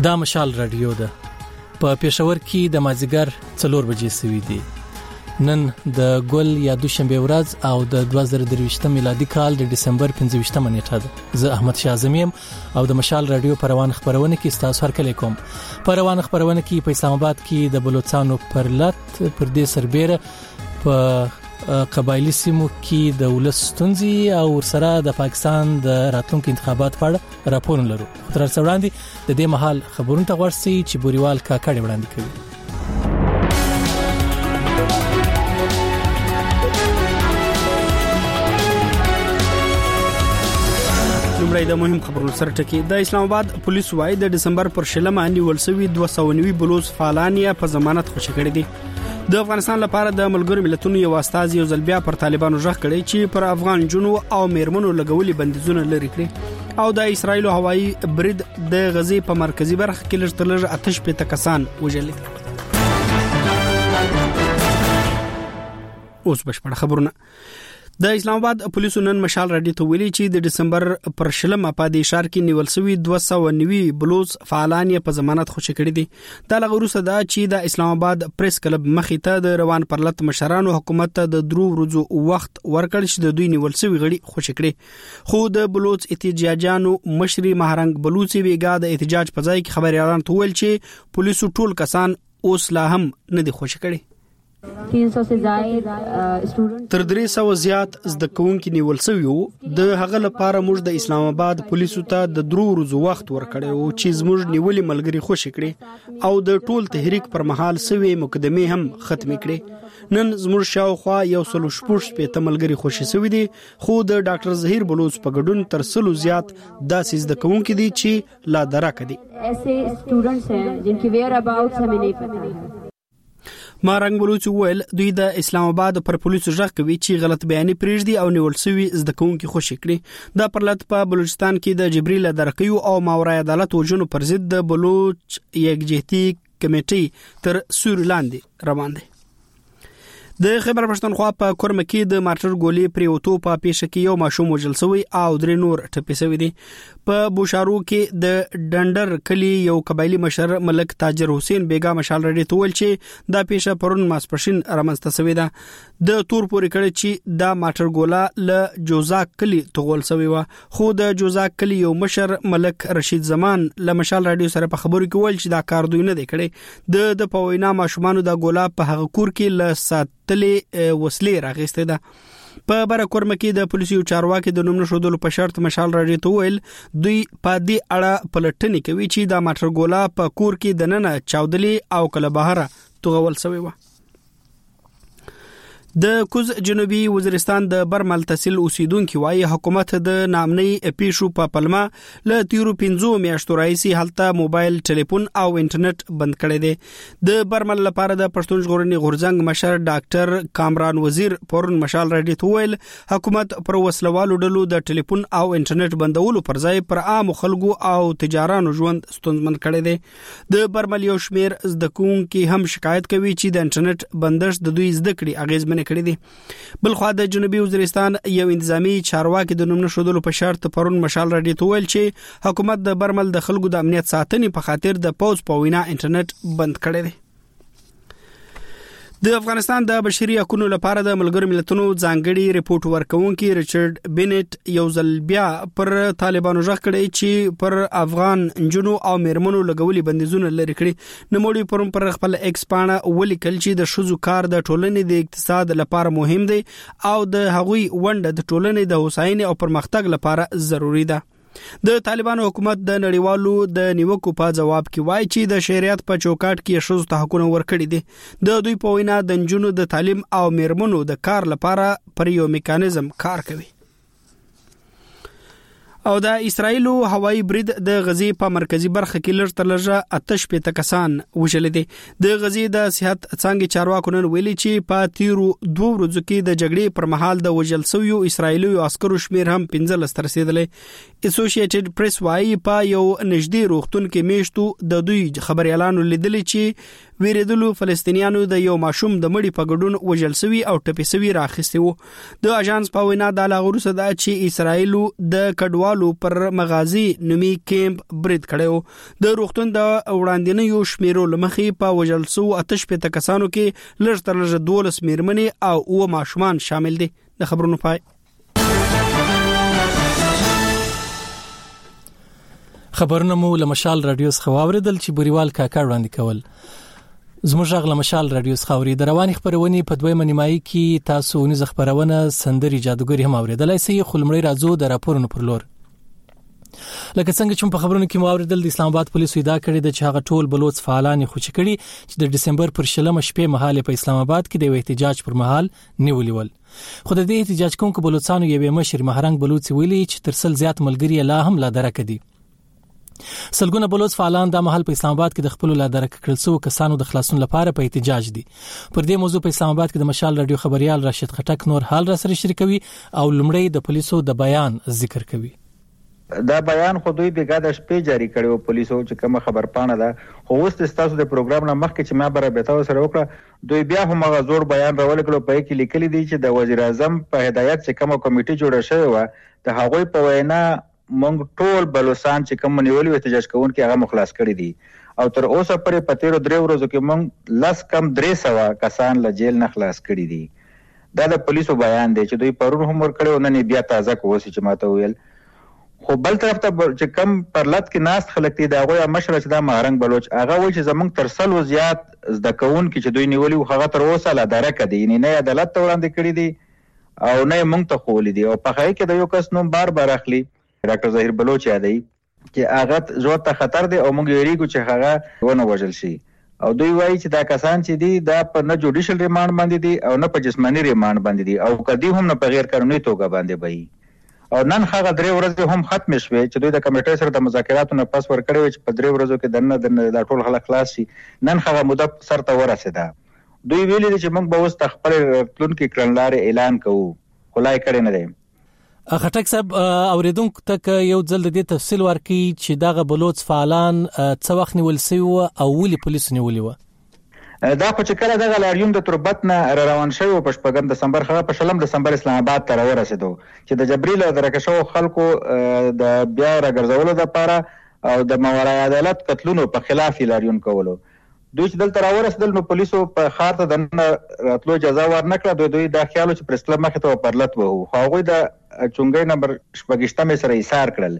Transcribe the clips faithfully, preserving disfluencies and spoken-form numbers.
دا مشال رادیو ده. په پېښور کې د مازیګر څلور بجې سوي دي. نن د ګل یا دوشنبه ورځ او د دوه زره درویشت میلادي کال د دسمبر پنځه ویشتمه نیټه ده. زه احمد شاه اعظم او د مشال رادیو په روان خبرونه کې ستاسو هرکلی کوم. په روان خبرونه کې په اسلام آباد کې د بلوچستانو پر لټ پر دې سربېره په قبایلی سیمو کې د ولس ستونزې او ورسره د پاکستان د راتلونکو انتخابات په اړه راپور لرو. تر څو وړاندې د دې مهال خبرونه ته ورسي چې بوريوال کاکړ وړاندې کوي. لومړی د مهم خبرونو سره ټکی. د اسلام آباد پولیس وايي د دسمبر پر شلمه نیول شوی دوه سوه نوي بلوچ فعالان په ضمانت خوشی کړي دي. د افغانستان لپاره د ملګرو ملتونو یو استازي یو ځل بیا پر طالبانو ژغ کړي چې پر افغان جنو او میرمنو لګولي بندیزونه لري کړي او د اسرایل هوایي برید د غزې په مرکزی برخه کې لږ تر لږه آتش پته کسان وژل. اوس بشپړ خبرونه. د اسلام آباد پولیسو نن مشال رادیو ته ویلي چې د دسمبر پر شلمه په دې ښار کې نیول شوی دوه سوه نوي بلوچ فعالان په ضمانت خوشی کړي دي. دا لغوروسه دا چې د اسلام آباد پریس کلب مخې ته د روان پرلط مشرانو حکومت ته د درو ورځو وخت ورکړ چې د دوی نیول شوی غړي خوشی کړي. خو د بلوچ احتجاجانو مشري مهرنګ بلوچي بیګا د احتجاج په ځای کې خبريالان ته ویل چې پولیسو ټول کسان اوس لا هم نه دي خوشی کړي. तीन सौ से زائد سټوډنټ تر درې سوه زیات زده کوونکي نیول شوی وو. د هغه لپاره موږ د اسلام آباد پولیسو ته د درو ورځو وخت ورکړی او چې زموږ نیولې ملګری خوشی کړي او د ټول تحریک پر مهال سوي مقدمه هم ختم کړي. نن زموږ شاوخوا یو سلو شپږ شپېته ملګری خوشی شوی دي. خو د ډاکټر ظهیر بلوچ په ګډون تر سلو زیات داسې زده کوونکي دي چې لا درک دي. ایسے سټوډنټس ہیں جن کی ویئر اباؤٹس ہمیں نہیں پتہ ہے. مهرنګ بلوچ ویل دوی د اسلام آباد پر پولیسو ژغ کوي چې غلط بیانې پریږدي او نیول شوی زده کوونکي خوشی کړي. دا پرلط په بلوچستان کې د جبريل درقیو او ماورای عدالت وجونو پر ضد د بلوچ یکجهتي کمیټې تر سوري لاندې روان دي. د خیبر پښتونخوا په کورمه کې د مارټر ګولې پریوتو په پیښه کې یو ماشوم وژل شوی او درې نور ټپي شوی دي. په بوشارو کې د ډندر کلی یو قبایلی مشر ملک تاجر حسین بیگا مشال رډي تول چې دا پیښه پرون ماسپښین رامنځته شوې ده. د تور پورې کړي چې دا مارټر ګولا ل جوزاک کلی توغول شوی و. خو د جوزاک کلی یو مشر ملک رشید زمان ل مشال رډي سره په خبرو کې ویل چې دا کار دوی نه دی کړی. د د پوینا ماشومان د ګولا په هغه کور کې ل سات تلې وسلې راغسته ده. په بره کورمه کې د پولیسو چارواکي د نوم نشودلو په شرط مشال راډیو ته ویل دوی په دې اړه پلټنې کوي چې دا ماټر ګولا په کور کې د ننه چاودلي او کله بهره توغول شوی و. د کوز جنوبي وزیرستان د برمل تحصیل اوسیدونکو وايي حکومت د نامنۍ پیښو په پلمه له تیرو پنځو میاشتو راځي هلته موبایل ټلیفون او انټرنیټ بند کړی دی. د برمل لپاره د پښتون ژغورنې غورځنګ مشر ډاکټر کامران وزیر پرون مشال راډیو ته ویل حکومت پر وسلوالو ډلو د ټلیفون او انټرنیټ بندولو پر ځای پر عام خلکو او تجارانو ژوند ستونزمن کړی دی. د برمل یو شمیر زده کوونکي هم شکایت کوي چې د انټرنیټ بندش د دوی زده کړې اغیزمن کړی دي. بلخوا د جنوبي وزیرستان یو انتظامی چارواکي د نوم نشودلو په شرط پرون مشال راډیو ته ویل چې حکومت د برمل د خلکو د امنیت ساتنې په خاطر د پوز په وینا انټرنیټ بند کړی دی. د افغانستان د بشري حقوقو لپاره د ملګرو ملتونو ځانګړي ریپورت ورکونکي ریچارډ بینټ یو ځل بیا پر طالبانو ژغ کړی چې پر افغان جنو او میرمنو لګولي بندیزونه لري کړی. نوموړي پرون پر خپل ایکس پاڼه ولیکل چې د شذو کار د ټولنې د اقتصاد لپاره مهم دی او د هغوی ونډه د ټولنې د هوساینې او پرمختګ لپاره ضروری ده. د طالبانو حکومت د نړیوالو د نیوکو په جواب کې وایي چې د شریعت په چوکاټ کې شذو ته حقونه ورکړي دي. د دوی په وینا د نجونو د تعلیم او میرمنو د کار لپاره پر یو میکانیزم کار کوي. او د اسرایل هوایي برید د غزې په مرکزی برخه کې لږ تر لږه آتش پته کسان وژل دي. د غزې د صحت څنګه چارواکو نن ویلي چې په تیرو دوه ورځو کې د جګړې پر مهال د وژل شویو اسرایلي عسکرو شمیر هم پنځلس تر رسیدلې. اسوسییټډ پریس وايي په یو نږدې روغتون کې میشتو د دوی خبريالانو لیدلې چې ویریدلو فلسطینیانو د یو ماشوم د مړي په ګډون وژل شوی او ټپي شوی راخستی وو. د اژانس په وینا د لاغورسه د چې اسرایل د کډوالو پر مغازي نومي کیمپ برید کړو. د روغتون د وړاندینیو شمیرو لمخې په وژل شو اتش په تکسانو کې لږ تر لږه دولس میرمنې او او ماشومان شامل دي. د خبرونو پای. خبرونه مو له مشال رادیو څخه واوریدل چې بریوال کاکا وړاندې کول. زموږ غږ له مشال رادیو څخه اوري. د رواني خبرونې په دویمه نیمایي کې تاسو ونیز خبرونه سندري جادوګری هم اوریدلای شئ. خلمړی راځو د راپورونو پر لور. لکه څنګه چې په خبرونو کې موریدل د اسلام آباد پولیسو ادعا کړې ده چې هغه ټول بلوچ فعالان خوشی کړي چې د دسمبر پر شلمه شپې مهاله په اسلام آباد کې د احتجاج پر مهال نیولې ول. خو د دې احتجاج کوونکو بلوچستانو یو مشر مهرنګ بلوچ ویلي چې ترسل زیات ملګری لا هم لا درک دي. سلګونه بلوچ فعالان د مهال په اسلام آباد کې د خپل لا درک کړل سو کسانو د خلاصون لپاره په احتجاج دي. پر دې موضوع په اسلام آباد کې د مشال رادیو خبريال راشد خټک نور حال را سره شریکوي او لمړی د پولیسو د بیان ذکر کوي. دا بیان خو دوی بیګا د شپې جاری کړو پولیسو چې کوم خبر پانه ده. خو اوس تاسو د پروګرام نه مخکې چې ما بره به تاسو سره وکړه دوی بیا هم غزور بیان راول کړو په کې لیکلي دي چې د وزیر اعظم په هدایت چې کوم کمیټه جوړه شوې و د هغوی په وینا مونږ ټول بلوچستان چې کوم نیولې احتجاج کوونکي هغه مخلاص کړی دي او تر اوسه پرې په تیرو درې ورځو کې مونږ لاس کم درې سوه کسان له جیل نه خلاص کړي دي. دا د پولیسو بیان دی چې دوی پرون هم ور کړو نن بیا تازه کوسی چې ماته ویل. خو بل طرف ته چې کم پرلط کې ناس خلک دي دا غویا مشر چې دا مهرنګ بلوچ هغه وایي چې زمونږ تر سلو زیات زده کوونکي چې دوی نیولې هغه تر اوسه لا درک دي یعنی نه عدالت ته وړاندې کړي دي او نه مونږ ته خولې دي. او په هغه کې د یو کس نوم بار بار اخلي ډاکټر ظاهر بلوچ یادوي چې هغه ژوند ته خطر دی او موږ یریږو چې هغه ونه وژل شي. او دوی وایي چې دا کسان چې دي دا په نه جوډیشل ریماند باندې دي او نه په جسماني ریماند باندې دي او کدی هم نه په غیر قانوني توګه باندې وي. او نن هغه درې ورځې هم ختم شوه چې دوی د کمیټې سره د مذاکراتو نه پس ور کړی چې په درې ورځو کې دنه دنه د ټول خلک خلاص شي. نن هغه موده سر ته ورسېده. دوی ویلي چې موږ به اوس خپل راتلونکي کړنلارې اعلان کوو خو لا یې کړی نه دی. خټک صاحب اوریدونکو ته یو ځل د دې تفصیل ورکړي چې دغه بلوچ فعالان څه وخت نیول شوی او ولې پولیس نیولې و. دا خو چې کله دغه لاریون د تربت نه را روان شوی په شپږم دسمبر هغه په شلم دسمبر اسلام آباد ته ورسېدو چې د جبري له درکشو خلکو د بیا راګرځولو لپاره او د ماورای عدالت قتلونو په خلاف لاریون کولو. دوی چې دلته راورسېدل نو پولیسو په ښار ته دننه راتلو اجازه ورنکړه. دوی دوی دا خیال چې پرس کلب مخې ته پرلط وهو خو هغوی د چونګۍ نمبر شپږشتمې سره ایثار کړل.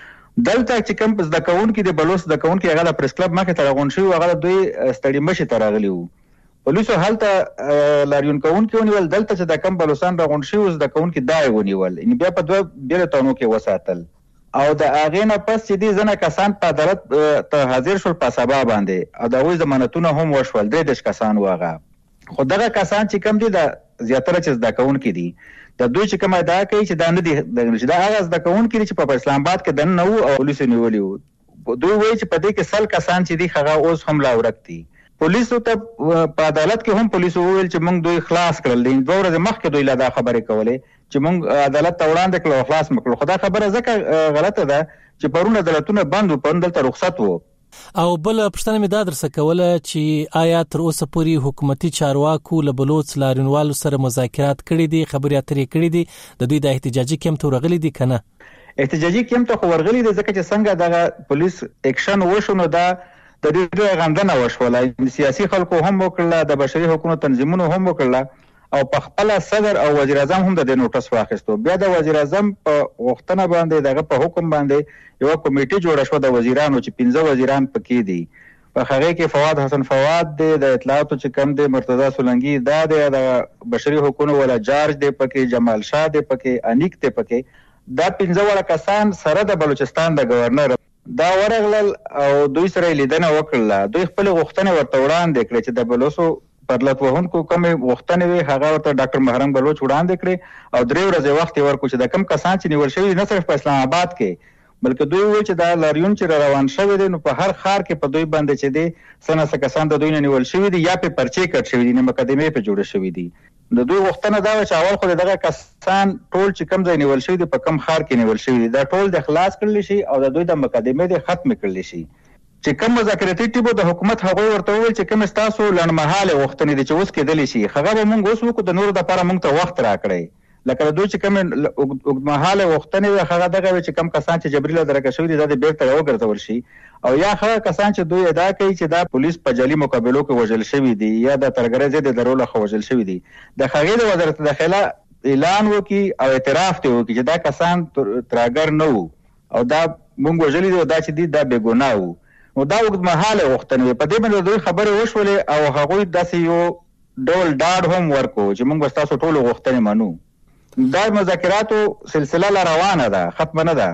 دلته چې کوم زده کوونکي د بلوچ زده کوونکي هغه د پرس کلب مخې ته راغونډ شوي هغه دوی ستړي مشي ته راغلي وو. پولیسو هلته لاریون کوونکي ونیول. دلته چې د کم بلوچستان راغونډ شوي زده کوونکي دا یې ونیول یعنې بیا په دوه بېلو تونو کې وساتل. او د هغې نه پس چې دې ځنه کسان په عدالت ته حاضر شول په سبا باندې او د هغوی ضمانتونه هم وشول. درې دېرش کسان و هغه. خو دغه کسان چې کم دي د زیاتره چې زده کوونکي دي د دوی چې کومه ادعا کوي چې دا نه دي چې دا هغه زده کوونکي دي چې په اسلام آباد کې دننه وو او پولیسو نیولي وو. دوی وایي چې په دې کې سل کسان چې دي هغه اوس هم لا ورک دي. پولیسو ته په عدالت کې هم پولیسو وویل چې موږ دوی خلاص کړل. دوه ورځې مخکې دوی لا دا خبرې کولې چې موږ عدالت ته وړاندې کړل او خلاص مو کړل. خو دا خبره ځکه غلطه ده چې پرون عدالتونه بند وو پرون دلته رخصت وو. او بل پښتنه مې دا درسه کوله چې آیا تر اوسه پورې حکومتي چارواکو له بلوچ لاریونوالو سره مذاکرات کړي دي خبرې اترې کړي دي د دوی د احتجاجي کیمپ ته ورغلي دي کنه؟ احتجاجي کیمپ ته خو ورغلي دي ځکه چې څنګه دغه پولیس اکشن وشو نو دا د دې غندنه وشوله. سیاسي خلکو هم وکړله د بشري حقوقو تنظیمونو هم وکړله او په خپل صدر او وزیر اعظم هم د دې نوټس واخیستو. بیا د وزیر اعظم په غوښتنه باندې دغه په حکم باندې یو کمیټه جوړه شو د وزیرانو چې پنځه وزیران پکې دي. په هغه کې فواد حسن فواد دی د اطلاعاتو چې کم دی مرتضی سولنګي دا دی د بشري حقوقو ولا جارج دی پکې جمال شاه دی پکې انیک دی پکې. دا پنځه وړه کسان سره د بلوچستان د گورنر دا ورغلل او دوی سره لیدنه وکړه. دوی خپل غوښتنه ورته وړاندې کړې چې د بلوچو پرلط وهونکو کومې غوښتنې وي هغه ورته ډاکټر مهرنګ بلوچ وړاندې کړې او درې ورځې وخت یې ورکړو چې د کم کسان چې نیول شوي نه صرف په اسلام آباد کې بلکې دوی وایي چې دا لاریون چې را روان شوی دی نو په هر ښار کې په دوی باندې چې دی څه نه څه کسان د دوی نه نیول شوي دي یا پې پرچې کټ شوي دي نه مقدمې پې جوړې شوي دي. د دوی غوښتنه دا وه چې اول خو دغه کسان ټول چې کم ځای نیول شوي دي په کم ښار کې نیول شوي دي دا ټول د خلاص کړلی شي او د دوی د مقدمې د ختمې کړلی شي. چې کوم مذاکراتي ټیبو د حکومت هغه ورته وویل چې کوم ستاسو لنډمهاله وختونه دي چې اوس کېدلی شي هغه به موږ اوس وکړو د نورو دپاره موږ ته وخت راکړئ. لکه دوی چې کوم اوږدمهاله وختونه وي هغه دغه وي چې کوم کسان چې جبري له درکه شوي دي دا د بیرته راوګرځول شي، او یا هغه کسان چې دوی ادعا کوي چې دا پولیس په جعلي مقابلو کې وژل شوي دي یا د ترګرۍ ضد درو له وژل شوي دي، د هغې د وزارت داخله اعلان وکړي او اعتراف ته وکړي چې دا کسان ترګر نه وو او دا موږ وژلي دي او دا چې دي دا بې ګناه وو. نو دا اوږدمهاله غوښتنې وې. په دې باندې دوی خبرې وشولې او هغوی داسې یو ډول ډاډ هم ورکړو چې موږ به ستاسو ټولو غوښتنې منو. دا مذاکراتو سلسله لا روانه ده، ختمه نه ده.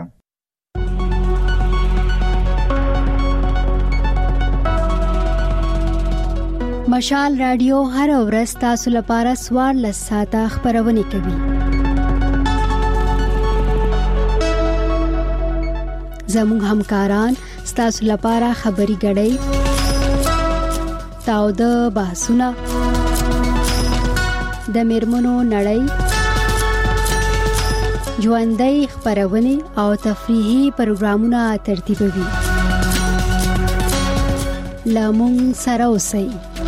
مشال رادیو هر ورځ تاسو لپاره څوارلس ساعته خپرونه کوي. زموږ همکاران ستاسو لپاره خبري غړي تاوده بحثونه د میرمنو نړۍ ژوندۍ خپرونه او تفریحي پروګرامونه ترتیبوي. لامون سره اوسئ.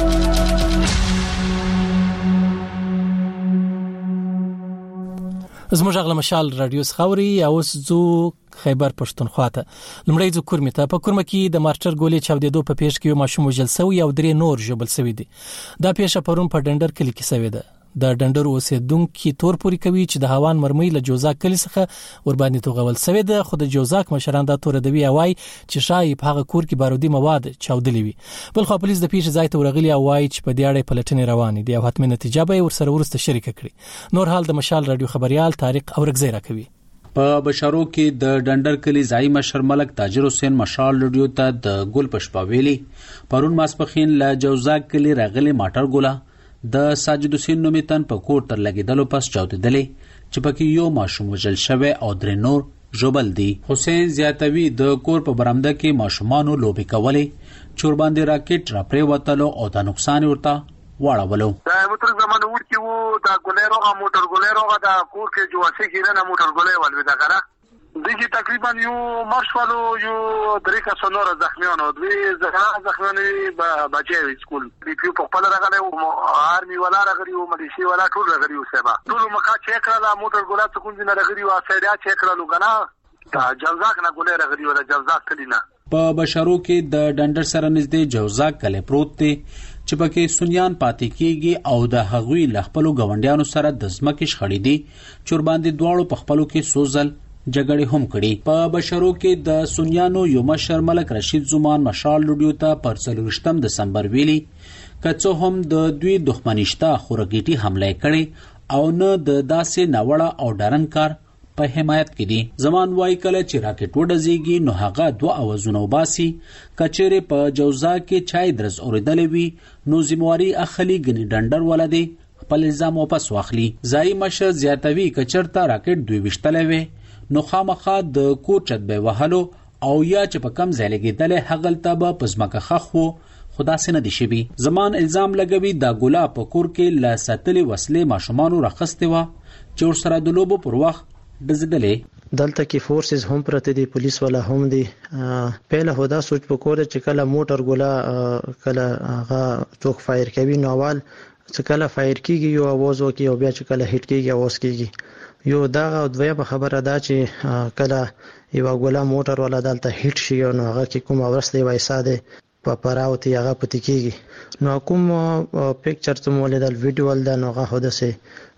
زموږ غل مشال رادیو خاوري او زو خیبر پښتونخوا ته لمړی ځو کورمه ته په کورمه کې د مارټر ګولې چاودېدو په پیښ کې یو ماشوم وژل شوی او درې نور ژوبل شوی دي. دا پیښه پرون په ډنډر کلی کې شوې ده. د ډنډر اوسېدونکو تور پوری کوي چې د هوان مرمۍ له جوزاک کلی څخه ور باندې توغول شوی ده، خو د جوزاک مشران دا تور دوی وای چې شای په هغه کور کې بارودي مواد چاودلې وي. بل خو پولیس د پیښې ځای ته ورغلي او وای چې په دې اړه پلټنې روانې دي او حتمي نتیجه به ورسره ورسته شریک کړي. نور حال د مشال رادیو خبريال طارق اورګزی راکوي. په بشارو کې د ډنډر کلی ځای مشر ملک تاجر حسین مشال رادیو ته د ګل پشپاویلی پرون ماسپخین له جوزاک کلی راغلي ماټر ګولا د ساجد حسین نومي تن په کور تر لګیدلو پس چاودېدلې چې پکې یو ماشوم وژل شوی او درې نور ژوبل دي. حسین زیاتوي د کور په برمده کې ماشومانو لوبي کولې، چور باندې راکټ را پرې وتلو او د نقصان ورته واړولو. دا موټر زمانه ورکی وو دا ګولېروغه موټر ګولېروغه دا کور کې جواسي کې نه موټر ګولې ولوي دا کنه دغه تقریبا یو مارشالو یو درې کسو نور زخمیانو دوی زخمیانو بچي سکول په خپل راغله او آرمي ولا راغلی او ملیشي ولا ټول راغلی او سبا ټول مخه چیک کړه موټر ګولا څخه نه راغلی او سړیا چیک کړه کنه دا جوزاک نه ګولې راغلی ولا جوزاک کلینا. په بشارو کې د ډنډر سره نږدې جوزاک کلی پروت دی چې پکې سنیان پاتې کیږي او د هغوی ل خپل غونډیانو سره د ځمکې شخړې دي چور باندې دواړو په خپلو کې سوزل جګړې هم کړي. په بشرو کې د سنیانو یو مشر ملک رشید زمان مشال رادیو ته پر څلورشتم دسمبر ویلي کڅو هم د دوی دښمنیشته خورګیټي حمله کړي او نه د داسې ناوړه او ډارن کار په حمایت کې دي. زمان وای کله چې راکټ وډزيږي نو هغه دوه اوازونه وباسي کچېره په جوزا کې چای درز اوریدلې وي نو ذمہواری اخلي غني ډنډر ولدي خپل الزام واپس واخلي. ځای مشه زیاتوي کچرتا راکټ دوی وشتلې وي نو خامخا د کوچت به وهلو او یا چې په کم ځای لګیدل هغلته به پزماکه خخو خدا سينه دي شي. زمان الزام لګوي دا ګلا په کور کې لا ساتلې وسلې ماشومان راخسته و چې ور سره د لوبو پر وخت دزدلې. دلته کې فورسز هم پرته دي، پولیس والا هم دي. پهله هدا سوچ پکوره چې کله موټر ګلا کله هغه څوک فایر کوي نو اول چې کله فایر کیږي یو आवाज وکي او بیا چې کله هټ کیږي आवाज کیږي. یو دا او دویمه خبره ده چې کله یو ګلا موټر ولا دلته هټ شي نو هغه کې کوم ورسته وایسا ده په پراوتی هغه پتی کیږي نو کوم پکچر ته مولیدل ویډیو ول ده نو هغه هدا سي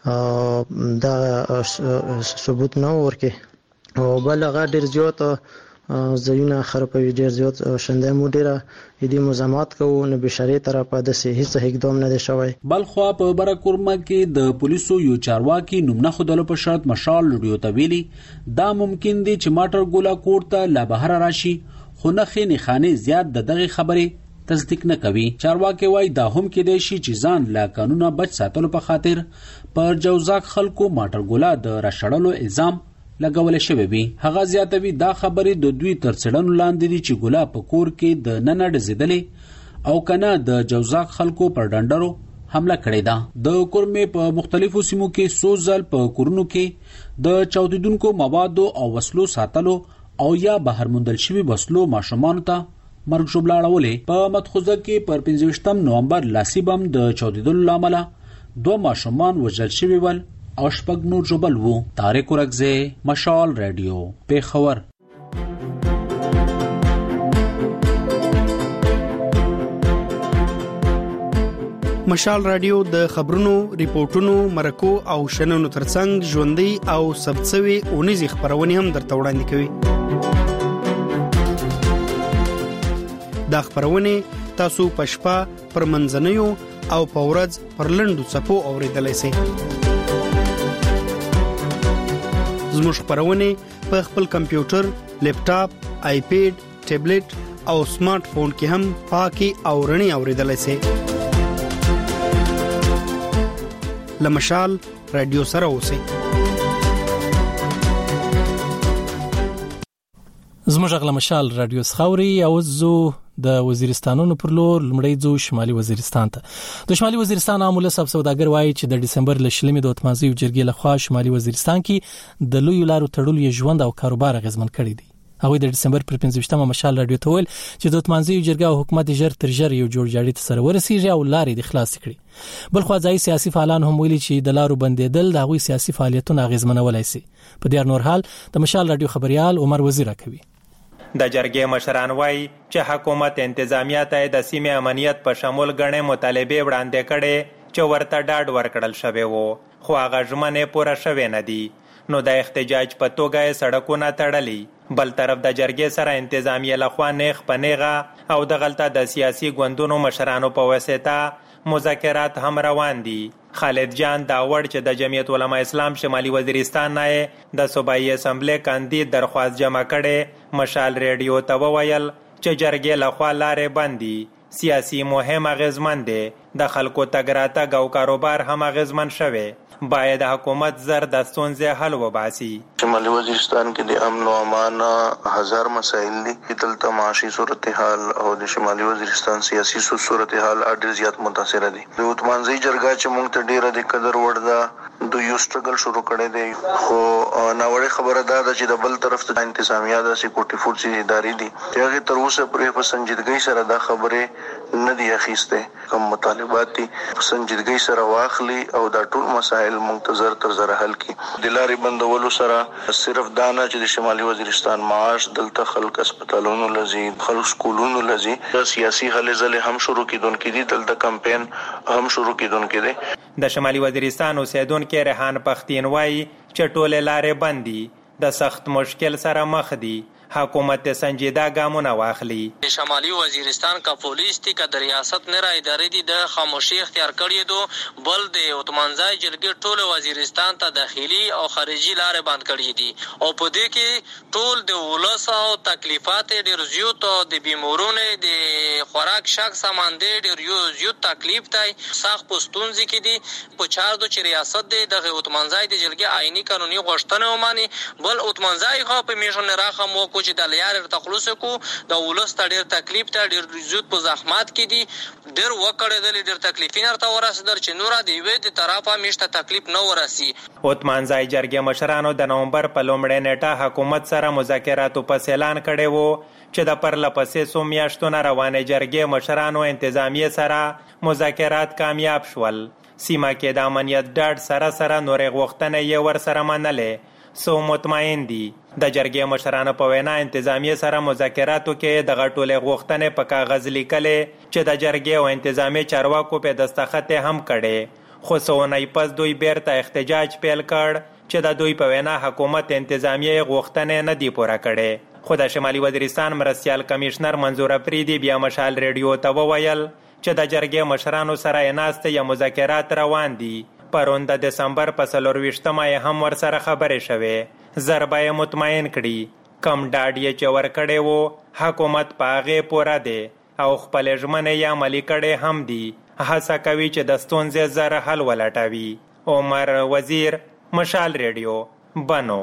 دا ثبوت نه ورکه او بل هغه ډیر زیات زینه خرابوي ډیر زیات شنده موډره دې مزامات کوو نه بشری طرفه د هیڅ اقدام نه دی شوی. بل خو په برکورمه کې د پولیسو یو چارواکي نومنه خودلو په شرط مشال رادیو ته ویلي دا ممکن دی چې ماټر ګولا کوړه لا بهر راشي خو نه خې خانه زیات د دغه خبره تصدیق نه کوي. چارواکي وای دا هم کې دی شي چې ځان لا قانونا بچ ساتلو په خاطر پر جوزاک خلکو ماټر ګولا د راشړلو الزام لګول شوی وي. هغه زیاتوي دا خبرې د دوی تر څړنو لاندې دي چې ګلا په کور کې د ننډ زیدلې او کنه د جوزاک خلکو پر ډنډرو حمله کړې ده. د کورمه په مختلفو سیمو کې سوزل په کورونو کې د چاودیدونکو موادو او وسلو ساتلو او یا بهر مندل شوی وسلو ماشومان ته مرګ ژوبلاړولې. په مدخوزه کې پر پنځه نومبر لاسي بم د چاودیدلو لامل دوه ماشومان وژل شوي ول او شپږ نور ژوبل وو. طارق ورکزی، مشال رادیو، پیښور. مشال رادیو د خبرونو، ریپورتونو، مرکو او شننو ترڅنګ ژوندۍ او ثبتسوي اونیزي خبرونه هم درته وړاندې کوي. دا خبرونه تاسو په شپه، پر منځنیو او په ورځ پر لنډو څپو اوریدلای شئ. زموږ خبرونه په خپل کمپیوټر، لیپټاپ، آیپیډ، ټابلیټ او سمارټ فون کې هم پاکي او رڼي اوریدلای شئ. لمشال رادیو سره اوسئ. زموږ غل مشال رادیو سخوري او زو د وزیرستانونو پر لور لمړی ځو شمالي وزیرستان ته. د شمالي وزیرستان عامله سب سوداګر وایي چې د دسمبر ل شلمې د اتمازي جرګې لخوا شمالي وزیرستان کې د لوی لارو تړلو یې ژوند او کاروبار غزمن کړی دی. هغه د دسمبر پر پنځه مشال رادیو ته ویل چې د اتمازي جرګه او حکومت جر تر جر یو جوړ جاړي ته سره ورسیږي او لارې د خلاص کړي. بل خو ځای سیاسي فعالان هم ویلي چې د لارو بندیدل د هغوی سیاسي فعالیتونه غزمنولای شي. په دې نور حال د مشال رادیو خبريال عمر وزیر کوي. د جرګې مشران وایي چې حکومت انتظامیه ته د سیمې امنیت په شمول غنې مطالبه وړاندې کړي چې ورته ډاډ ورکړل شوی وو، خو هغه ژمنې پوره شوې نه دي. نو د احتجاج په توګه سړکونه تړلي. بل طرف د جرګې سره انتظامیه لخوا نیغ په نیغه او د غلطه د سیاسي ګوندونو مشرانو په واسطه مذاکرات هم روان دي. خالد جان دا وړ چې د جمعیت علماء اسلام شمالي وزیرستان نه د صوبایي اسمبلی کاندید درخواست جمع کړي. مشال رادیو ته وویل چې جرګې لخوا لارې بندي، سیاسي مهم اغیزمن دي، د خلکو تګ راتګ او کاروبار هم اغیزمن شوی. باید حکومت زر د ستونزې حل وباسي. شمالي وزیرستان کې د امن او امان هزار مسایل دي. دلته معاشي صورتحال او د شمالي وزیرستان سیاسي صورتحال ډېر زیات متاثر دي. د اتمانځي جرګه چې موږ ته ډېره د قدر وړ ده، د یو سټرګل شروع کړی دی، خو ناوړه خبره ده چې د بل طرف ته انتظامیه د سکیورټي فورسز ادارې دي چې هغه تر اوسه پرې په سنجیدګۍ سره دا خبره نه دی اخیسته. کوم مطالبات دي په سنجیدګۍ سره واخلي او دا ټول مسایل منتظر تر زره حل کی. د لارې بندولو سره صرف دانا چې د شمالي وزیرستان معاش دلته خلک هسپتالونو لزی، خلک سکولونو لزی، سیاسي هلې ځلې هم شروع کیدونکې دي، دلته کمپاین هم شروع کیدونکې دي. د شمالي وزیرستان اوسیدونکو ریحان پختین وایي چې ټول لارې بندي، د سخت مشکل سره مخ دي. حکومت سنجیده ګامونه واخلي. شمالي وزیرستان کا پولیس تی کا ریاست نه را ادارې دي د خاموشي اختیار کړی دو. بل د اتمانځای جرګې ټول وزیرستان ته داخلي او خارجي لارې بند کړی دي او په دې کې ټول د ولس او تکلیفات ډېر زیات او د بیمارونو د خوراک شک سامان ډېر یو زیات تکلیف دی. سخت پښتونځي کې دي په چار دو چې ریاست د اتمانځای د جرګې آئینی قانوني غوښتنه وماني. بل اتمانځای خو په میژن راخه مو چې د لیار تخلص کو د ولست ډېر تکلیف ته ډېر زیات په زحمت کې دي، ډېر وکړېدل، ډېر تکلیفین ارته ورسېدل چې نور د یوې د طرفه میشته تکلیف نه ورسي. اتمانځای جرګې مشرانو د نومبر په لومړۍ نیټه حکومت سره مذاکراتو پس اعلان کړی وو چې د پرله پسې څو میاشتو نه روانې جرګې مشرانو انتظامیه سره مذاکرات کامیاب شول. سیمه کې د امنیت ډاډ سره سره نورې غوښتنې یې ورسره منلې. سو مطمئن دي. د جرګې مشرانو په وینا انتظامیه سره مذاکراتو کې د غټولې غوښتنې په کاغذ لیکلې چې د جرګې او انتظامیه چارواکو په دستخط هم کړي، خو څونی پس دوی بیرته احتجاج پیل کړ چې د دوی په وینا حکومت انتظامیه غوښتنې نه دی پوره کړي. خو د شمالي وزیرستان مرستیال کمشنر منظور افریدي بیا مشال رادیو ته وویل چې د جرګې مشرانو سره ناست یا مذاکرات روان دي. پرون د دسمبر په څلورویشتمه یې هم ورسره خبرې شوې. ضربه یې مطمئن کړي. کم ډاډ یې چې ورکړی وو حکومت په هغې پوره دی او خپلې ژمنې یې عملي کړې هم دي. هڅه کوي چې د ستونزې زر حل ولټوي. عمر وزیر، مشال رادیو، بنو.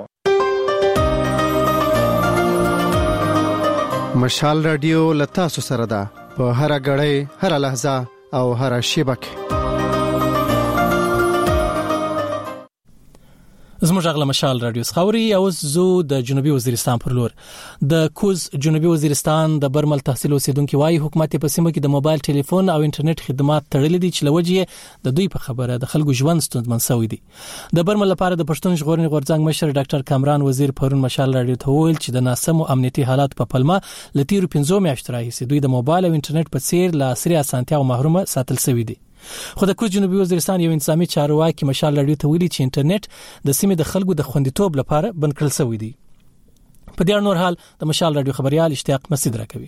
مشال رادیو له تاسو سره ده په هره غړۍ، هره لحظه او هره شیبه کې. زموږ غږ مشال رادیو خاوري او زو د جنوبي وزیرستان پر لور د کوز جنوبي وزیرستان د برمل تحصیل اوسیدونکو وايي حکومت په سیمه کې د موبایل ټلیفون او انټرنیټ خدمات تړلې دي چې لوجه د دوی په خبره د خلکو ژوند ستونزمن شوی دي. د برمل لپاره د پښتون ژغورنې غورځنګ مشر ډاکټر کامران وزیر پرون مشال رادیو ته ویل چې د ناسمو امنیتي حالات په پلمه لتیرو پنځو میاشتو راهیسې دوی د موبایل او انټرنیټ په څیر له عصري اسانتیاو محرومه ساتل شوی دي. خو د کوز جنوبي وزیرستان یو انساني چارواکي مشال رادیو ته ویلي چې انټرنیټ د سیمې د خلکو د خوندیتوب لپاره بند کړل شوی دی. په دې نور حال د مشال رادیو خبريال اشتیاق مسعود راکوي.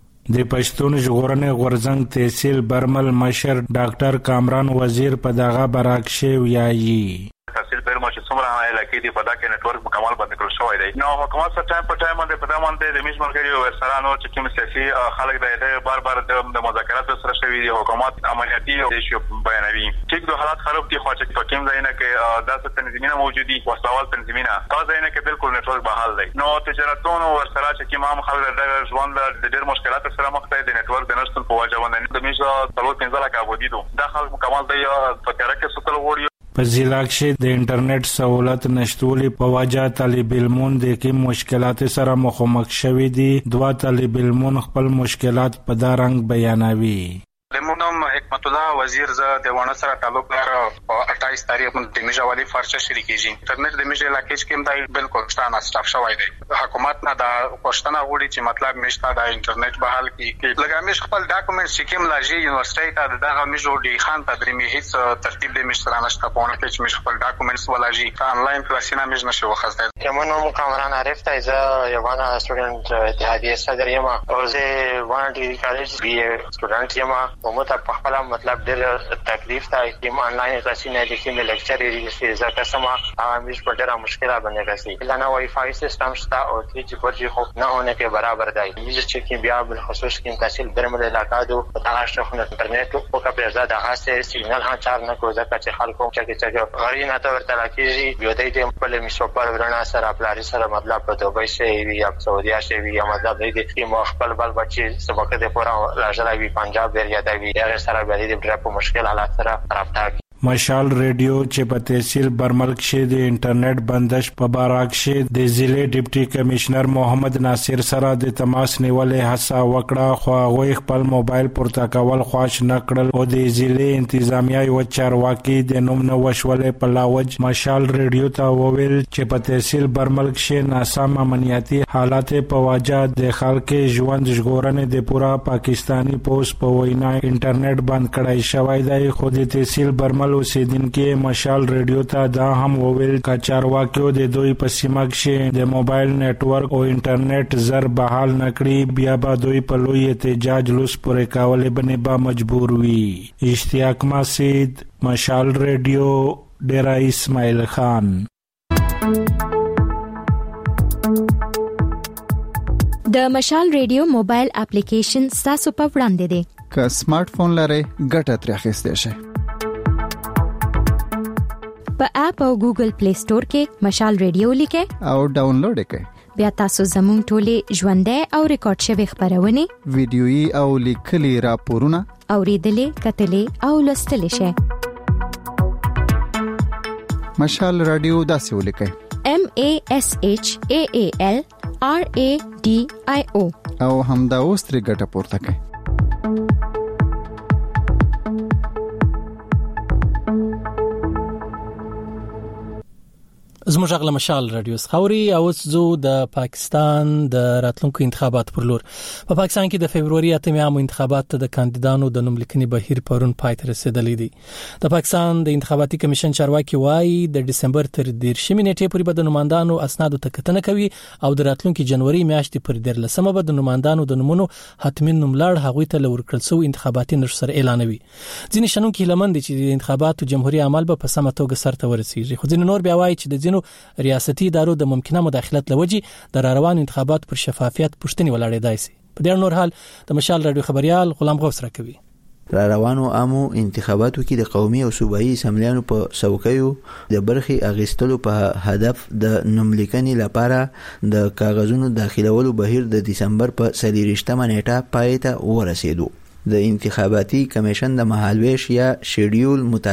د پښتون ژغورنې غورځنګ تحصیل برمل مشر ډاکټر کامران وزیر په دغه براکشه ویایي تحصیل برمل چې څومره علاقې دی په دغه نتورک مکمل باندې کړل شوی دی. نو حکومت سره ټایم په ټایم باندې په دامن د میش مرګري او سرانو چې کوم سیاسي خلک د بار بار د مذاکرات سره شوی دی حکومت عملیاتي او شی بیانوي. ټیک د حالات خراب دي خو چې په کوم ځای نه کې داسې تنظیمونه موجودي وسوال تنظیمونه تاسو ځای نه کې بالکل نتورک بحال دی. نو تجارتونو ور سره چې کوم هم خلک د ژوند د ډېر مشکلات سره مخ دي د نتورک د نشټل په وجه باندې د میش څلور پنځه لک ابودي دو دا خلک مکمل دی په کار کې سوتل وړي. په ضلع کې د انټرنیټ سہولت نشټولي په وجه طالب علمون د کوم مشکلات سره مخامخ شوي دي. دوا طالب علمون خپل مشکلات په دا رنګ بیانوي. لمونم حکمت الله وزیر ز د ونه سره تعلق لري او اٹھائیس تاریخ د میجوالي فرچه شری کیږي. انټرنیټ د میجه علاقې کې هم دا بالکل ستانه سټاف شوی دی. حکومت نه دا پښتنه غوړي چې مطلب مشته د انټرنیټ بحال کی لګامیش خپل ډاکومنټ سکیم لاجی یونیورسيټي ته دغه میجو دی خان تدریمي هیڅ ترتیب د مشترانه شته په ونه کې چې خپل ډاکومنټس ولاجی انلاین کلاسینه میج نشي وخصته. یمنو کامران عارف ته ز یوانه سټوډنټ اتحادیه صدر یم او زه وانه ډی کالج بی سټوډنټ یم کومه ته په خپل مطلب ډېر تکلیف ته کوم انلاین کلاسینه د کوم لیکچر یې ځکه سم همیش په ډېر مشکله باندې راځي. لانا وای فای سیستم شته او چې په دې خو نه ونه کې برابر دی. چې کې بیا بل خصوص کې تحصیل درمل علاقه دو هغه شخص انټرنیټ او کپه زده هغه سیګنال ها چار نه کو ځکه چې خلکو چې چې غری نه ته ورته راکېږي یو دای دې په لمشو پر ورنا سره خپل سره مطلب په دوبۍ شي وي یا سعودي شي وي یا مطلب دې چې مو خپل بل بچي سبق دې پورا لاجلوي پنجاب وریا دی هغه سره به دې ډېر په مشکل حالات سره رابطه. مشال ریډیو چې په تحصیل برمل کې د انټرنیټ بندش په باره کې د ضلع ډیپټي کمشنر محمد ناصر سره د تماس نیولې هڅه وکړه خو هغه خپل موبایل پورته کول خواش نه کړل او د ضلع انتظامیه یو چارواکي د نوم نو وشولې په لاوج مشال ریډیو ته وویل چې په تحصیل برمل کې ناسم امنیتي حالات په وجه د خلکو ژوند ژغورنې د پورا پاکستانی پوس په وینا انټرنیټ بند کړای شوی دی. خو د تحصیل برمل اوسیدونکو مشال ریډیو ته دا هم وویل چې چارواکیو د دوی په سیمه کې د موبایل نتورک او انټرنیټ زر بحال نکړي بیا به دوی په لوی احتجاج لوس پورې کولې باندې به مجبور وي. اشتیاق مسعود مشال ریډیو ډیرا اسماعیل خان. د مشال ریډیو موبایل اپلیکیشن تاسو په وړاندې دی. که سمارټ فون لرئ ګټه ترې اخیستئ شئ. په اپ او ګوګل پلی سٹور کې مشال ریډیو لیکئ او ډاونلوډ کړئ. بیا تاسو زموږ ټولې ژوندۍ او ریکارډ شوی خبرونه ویډیويي او لیکلي راپورونه اوریدلې کتلې او لوستلې شئ. مشال رادیو داسې ولیکئ M A S H A A L R A D I O او همدا اوس ترې ګټه پورته کړئ. زموږ غږ مشال رادیو خاوري او زو د پاکستان د راتلونکو انتخابات پر لور. په پاکستان کې د فبرवरी اتمه عام انتخابات د کاندیدانو د نوم لیکنې بهیر پرون پای ته رسیدلی دی. د پاکستان د انتخاباتي کمیشن چارواکي وایي د دسمبر تر دیرشمې نیټې پورې به د نمائندانو اسنادو ته کتنه کوي او د راتلونکو جنوري میاشتې پر دیرلسمه به د نمائندانو د نمونو حتمی نوملړ هغوی ته لورکړل شو انتخاباتي نشر سره اعلانوي. ځینې شنونکي لمن دي چې د انتخاباتو جمهوریت عمل به په سمه توګه سرته ورسیږي. خو ځینې نور بیا وایي چې د ریاستي ادارو د ممکنه مداخلت لوجي د روان انتخابات پر شفافیت پښتني ولاړې دای سي. په دې نور حال د مشال رادیو خبريال غلام غوث راکوي. را روانو عامو انتخاباتو کې د قومي او صوبایي اسمبلیانو په څوکیو د برخي اغستلو په هدف د نوملیکنې لپاره د کاغذونو داخلولو بهیر د دسمبر په څلورمه نیټه پای ته ورسېدو. د انتخاباتي کمیشن د مهالویش یا شیډیول مطابق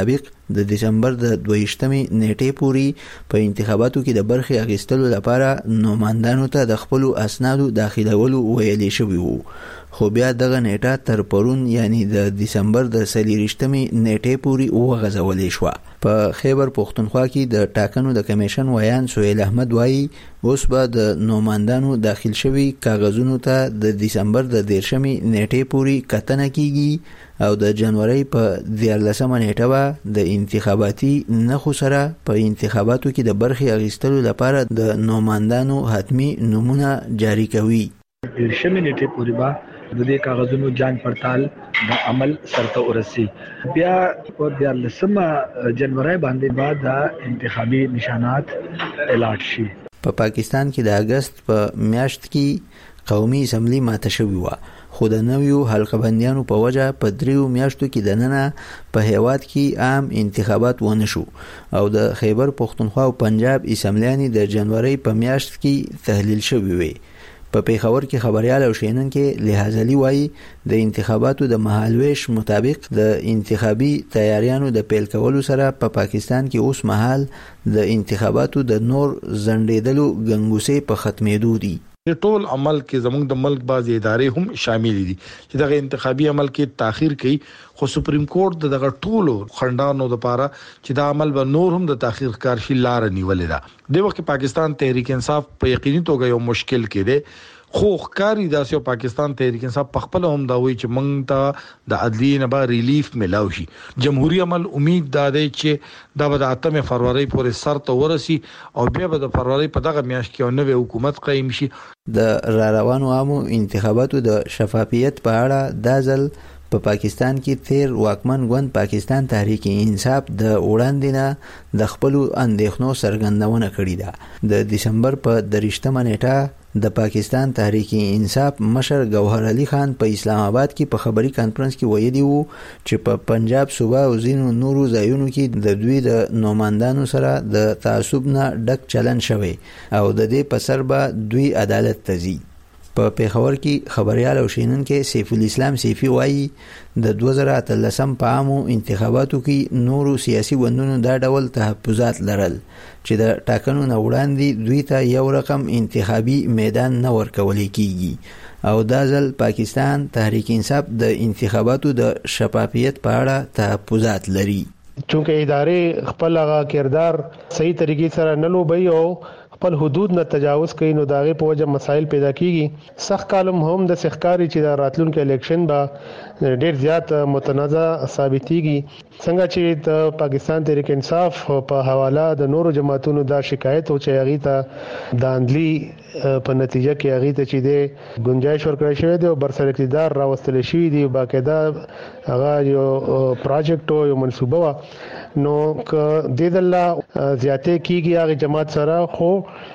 د دسمبر د دویشتمې نیټې پورې په انتخاباتو کې د برخې اخیستلو لپاره نوماندانو ته د خپل اسنادو داخلولو ویلې شوی وو، خو بیا دغه نیټه تر پرون یعنی د دسمبر د څلورویشتمې نیټې پورې وغځولې شوه. په خیبر پښتونخوا کې د ټاکنو د کمیشن ویان سهیل احمد وایي اوس به د نوماندانو داخل شوي کاغذونو ته د دسمبر د دیرشمې نیټې پورې کتنه کیږي او د جنوري په دیارلسمه نیټه به د انتخاباتي نښو سره په انتخاباتو کې د برخې اخیستلو لپاره د نوماندانو حتمی نومونه جاری کوي. دیرشمې نیټې پورې به د دې کاغذونو جانچ پړتال د عمل سرته ورسي. بیا په دیارلسمه جنوري باندې بعد د انتخابي نشانات اعلان شي. په پاکستان کې د اگست په میاشت کې قومي اسمبلی ماته شوې و، خو د نویو حلقه بندیانو په وجه په دریو میاشتو کې دننه په هیواد کې عام انتخابات ونه شو او د خیبر پښتونخوا او پنجاب اسمبلیانې د جنوري په میاشت کې تحلیل شوې وي. په پیښور کې خبريال او شینونکو لحاظلی وایي د انتخاباتو د مهالويش مطابق د انتخابي تیاریانو د پیل کولو سره په پا پاکستان کې اوس مهال د انتخاباتو د نور زندېدلو غنګوسې په ختمېدو دي. ټول عمل کې زموږ د ملک بعض ادارې هم شامل دي چې دغه انتخابي عمل کې تاخير کوي، خو سپریم کورټ دغه ټولو خندانو لپاره چې دا عمل به نور هم د تاخير کار شي لار نیولې ده. د وخت پاکستان تحریک انصاف په یقیني توګه یو مشکل کې ده، خو ښکاری داسې پاکستان تحریک انصاف په خپل هم دا وایي چې موږ ته د عدلیې نه به ریلیف ملاوي شي. جمهوریت عمل امید دا دی چې دا به د اتمه فروری پورې سر ته ورسي او بیا به د فروری په دغه میاشت کې نوې حکومت قائم شي. د را روانو عامو انتخاباتو د شفافیت په اړه دا ځل په پا پاکستان کې تیر واکمن ګوند پاکستان تحریک انصاف د وړاندې نه د خپل اندېښنو څرګندونه کړې ده. د دسمبر په دریشتمه نیټه د پاکستان تحریک انصاف مشر گوهر علي خان په اسلام آباد کې په خبري کانفرنس کې ویلي وو چې په پنجاب صوبه او ځینو نورو ځایونو کې د دوی د نوماندانو سره د تعصب نه ډک چلن شوی او د دې په سر به دوی عدالت ته ځي. په پیښور کې خبريال او شینونکو سیف الاسلام سیفي وایي د دوه زره اتلسم په عامو انتخاباتو کې نورو سیاسي ګوندونو دا ډول تحفظات لرل چې د ټاکنو نه وړاندې دوی ته یو رقم انتخابي میدان نه ورکول کیږي او دا ځل پاکستان تحریک انصاف د انتخاباتو د شفافیت په اړه تحفظات لري. چونکه ادارې خپل هغه کردار صحیح طریقې سره نه لوبي او خپل حدود نه تجاوز کوي، نو داغه په وجه مسایل پیدا کیږي. سخت کالم هم د سخکاری چې د راتلونکو الیکشن با ډیر زیات متنازع ثابتېږي. څنګه چې د پاکستان تحریک انصاف په حواله د نورو جماعتونو دا شکایت او چې هغه ته د اندلي په نتیجه کې هغه ته چې د گنجائش ورکړی شوی دی او برسر اقتدار راوستل شوی دی، باقاعده هغه یو پروجیکټ او یو منصوبه وا، نو ک د الله زیاتې کیږي هغه جماعت سره، خو